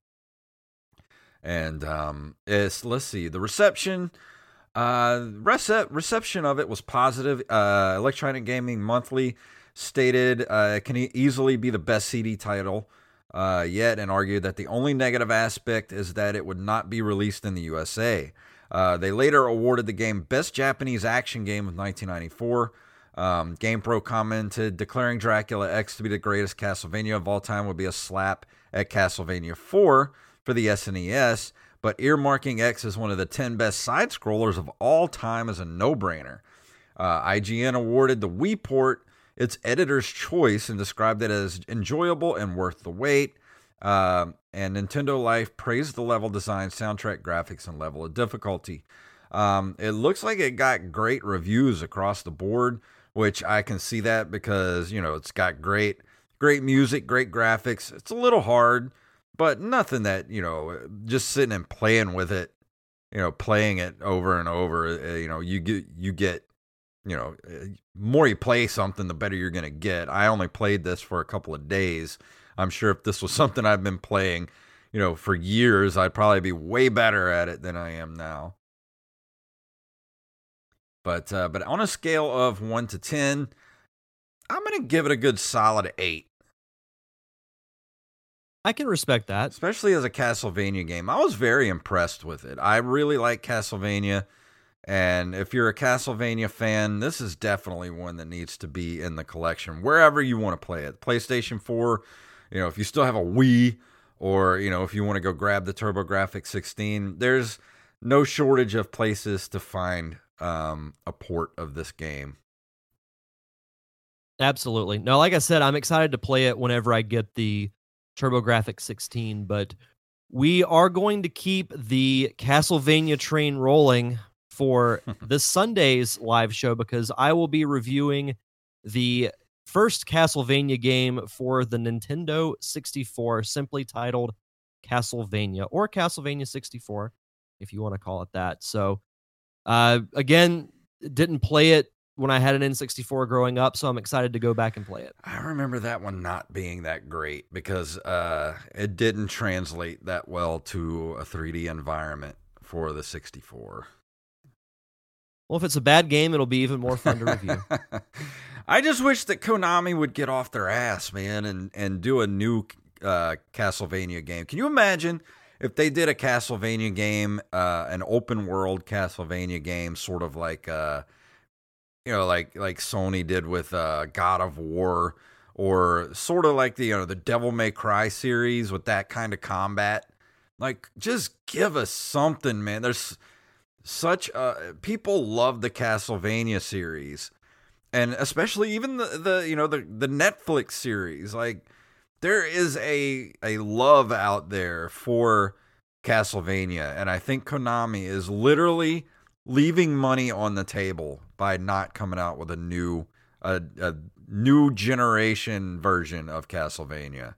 And um, it's let's see, the reception, uh, rece- reception of it was positive. Uh, Electronic Gaming Monthly stated uh, it can e- easily be the best C D title uh, yet, and argued that the only negative aspect is that it would not be released in the U S A. Uh, they later awarded the game Best Japanese Action Game of nineteen ninety-four. Um, GamePro commented, declaring Dracula X to be the greatest Castlevania of all time would be a slap at Castlevania four. For the S N E S, but earmarking X as one of the ten best side-scrollers of all time is a no-brainer. Uh, I G N awarded the Wii port its editor's choice and described it as enjoyable and worth the wait. Uh, and Nintendo Life praised the level design, soundtrack, graphics, and level of difficulty. Um, it looks like it got great reviews across the board, which I can see that because, you know, it's got great, great music, great graphics. It's a little hard, but nothing that, you know, just sitting and playing with it, you know, playing it over and over, uh, you know, you get, you get, you know, more you play something, the better you're going to get. I only played this for a couple of days. I'm sure if this was something I've been playing, you know, for years, I'd probably be way better at it than I am now. But uh, but on a scale of one to ten, I'm going to give it a good solid eight. I can respect that. Especially as a Castlevania game. I was very impressed with it. I really like Castlevania. And if you're a Castlevania fan, this is definitely one that needs to be in the collection, wherever you want to play it. PlayStation four, you know, if you still have a Wii, or, you know, if you want to go grab the TurboGrafx sixteen, there's no shortage of places to find um, a port of this game. Absolutely. No, like I said, I'm excited to play it whenever I get the TurboGrafx sixteen, but we are going to keep the Castlevania train rolling for this Sunday's live show, because I will be reviewing the first Castlevania game for the Nintendo sixty-four, simply titled Castlevania, or Castlevania sixty-four, if you want to call it that. So, uh, again, didn't play it when I had an N sixty-four growing up, so I'm excited to go back and play it. I remember that one not being that great because uh, it didn't translate that well to a three D environment for the sixty-four. Well, if it's a bad game, it'll be even more fun to review. I just wish that Konami would get off their ass, man, and, and do a new uh, Castlevania game. Can you imagine if they did a Castlevania game, uh, an open world Castlevania game, sort of like, uh, you know, like like Sony did with uh, God of War, or sort of like the you know the Devil May Cry series with that kind of combat? Like, just give us something, man. There's such uh people love the Castlevania series, and especially even the, the you know the the Netflix series. Like, there is a a love out there for Castlevania, and I think Konami is literally leaving money on the table by not coming out with a new a, a new generation version of Castlevania.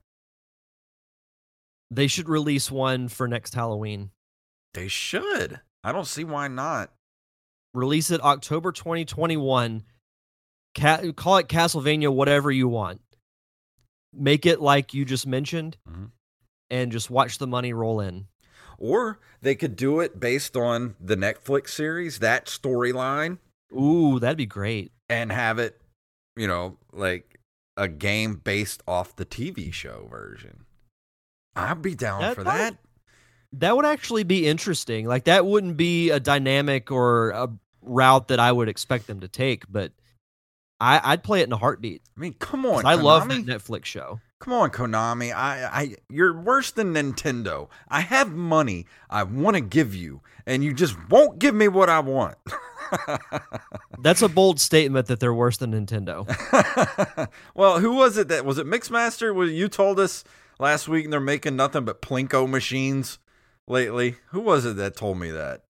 They should release one for next Halloween. They should. I don't see why not. Release it October twenty twenty-one. Ca- call it Castlevania whatever you want. Make it like you just mentioned, mm-hmm. and just watch the money roll in. Or they could do it based on the Netflix series, that storyline. Ooh, that'd be great. And have it, you know, like a game based off the T V show version. I'd be down that, for that. That would, that would actually be interesting. Like, that wouldn't be a dynamic or a route that I would expect them to take, but I, I'd play it in a heartbeat. I mean, come on, I Konami. love that Netflix show. Come on, Konami. I, I, you're worse than Nintendo. I have money I want to give you, and you just won't give me what I want. That's a bold statement that they're worse than Nintendo. Well, who was it that was it Mixmaster? Was you told us last week and they're making nothing but Plinko machines lately? Who was it that told me that?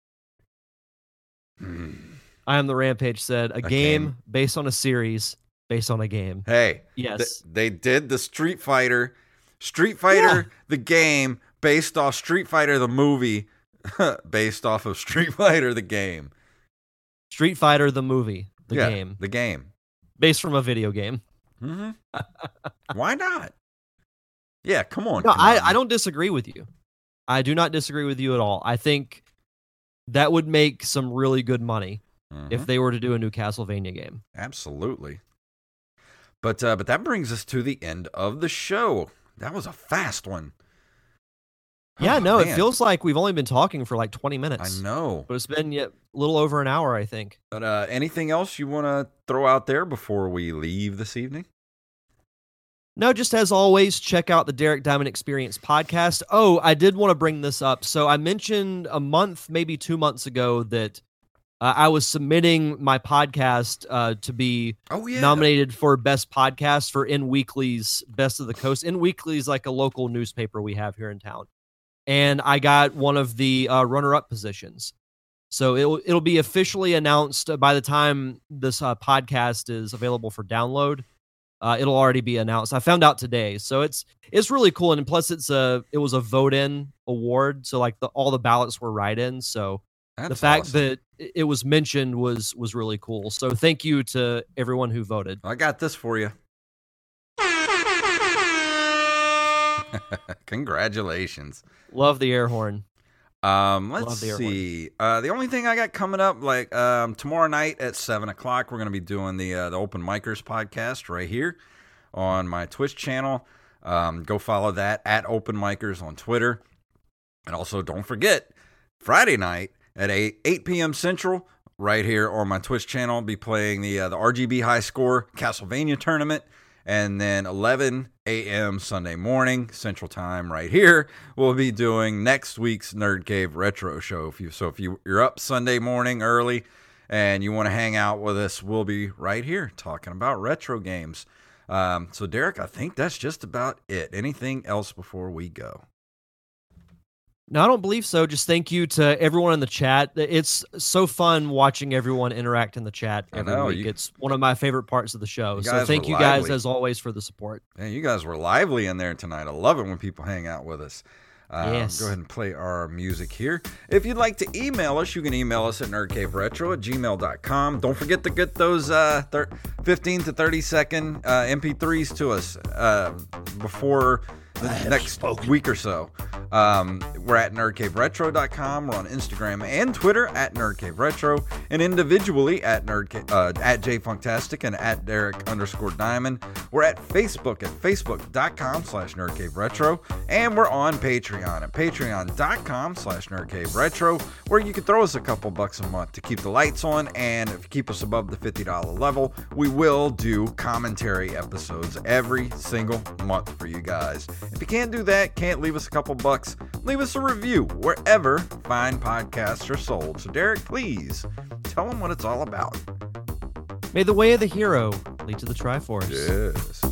Hmm. I Am the Rampage said, a, a game, game based on a series based on a game. Hey, yes, th- they did the Street Fighter, Street Fighter, yeah. the game based off Street Fighter, the movie, based off of Street Fighter, the game. Street Fighter, the movie, the yeah, game, the game, based from a video game. Mm-hmm. Why not? Yeah, come on. No, I, I don't disagree with you. I do not disagree with you at all. I think that would make some really good money mm-hmm. if they were to do a new Castlevania game. Absolutely. But uh, but that brings us to the end of the show. That was a fast one. Yeah, oh, no, man. It feels like we've only been talking for like twenty minutes. I know. But it's been yeah, a little over an hour, I think. But uh, anything else you want to throw out there before we leave this evening? No, just as always, check out the Derek Diamond Experience podcast. Oh, I did want to bring this up. So I mentioned a month, maybe two months ago, that Uh, I was submitting my podcast uh, to be oh, yeah. nominated for Best Podcast for In Weekly's Best of the Coast. In Weekly's like a local newspaper we have here in town. And I got one of the uh, runner-up positions. So it'll, it'll be officially announced by the time this uh, podcast is available for download. Uh, it'll already be announced. I found out today. So it's it's really cool. And plus, it's a it was a vote-in award. So like the, all the ballots were write-ins. So That's the fact awesome. that it was mentioned was was really cool. So thank you to everyone who voted. I got this for you. Congratulations. Love the air horn. Um, let's Love the air see. Uh, the only thing I got coming up, like um, tomorrow night at seven o'clock, we're going to be doing the uh, the Open Micers podcast right here on my Twitch channel. Um, go follow that at Open Micers on Twitter. And also, don't forget, Friday night at eight, eight p.m. Central, right here on my Twitch channel, I'll be playing the uh, the R G B High Score Castlevania tournament. And then eleven a.m. Sunday morning, Central Time, right here, we'll be doing next week's Nerd Cave Retro Show. If you, so if you, you're up Sunday morning early and you want to hang out with us, we'll be right here talking about retro games. Um, so, Derek, I think that's just about it. Anything else before we go? No, I don't believe so. Just thank you to everyone in the chat. It's so fun watching everyone interact in the chat every know, week. you- It's one of my favorite parts of the show. You So guys thank were you guys, lively. as always, for the support. Yeah, you guys were lively in there tonight. I love it when people hang out with us. Uh, Yes. Go ahead and play our music here. If you'd like to email us, you can email us at nerdcaveretro at gmail dot com. Don't forget to get those uh, thir- fifteen to thirty second uh, M P threes to us uh, before the next spoken. week or so. Um, we're at nerdcaveretro dot com. We're on Instagram and Twitter at nerdcaveretro, and individually at nerdca- uh, at jfunktastic and at Derek underscore Diamond. We're at Facebook at facebook dot com slash nerdcaveretro, and we're on Patreon at patreon dot com slash nerdcaveretro, where you can throw us a couple bucks a month to keep the lights on, and if you keep us above the fifty dollars level, we will do commentary episodes every single month for you guys. If you can't do that, can't leave us a couple bucks, leave us a review wherever fine podcasts are sold. So, Derek, please tell them what it's all about. May the way of the hero lead to the Triforce. Yes.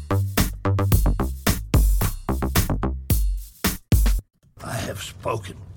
I have spoken.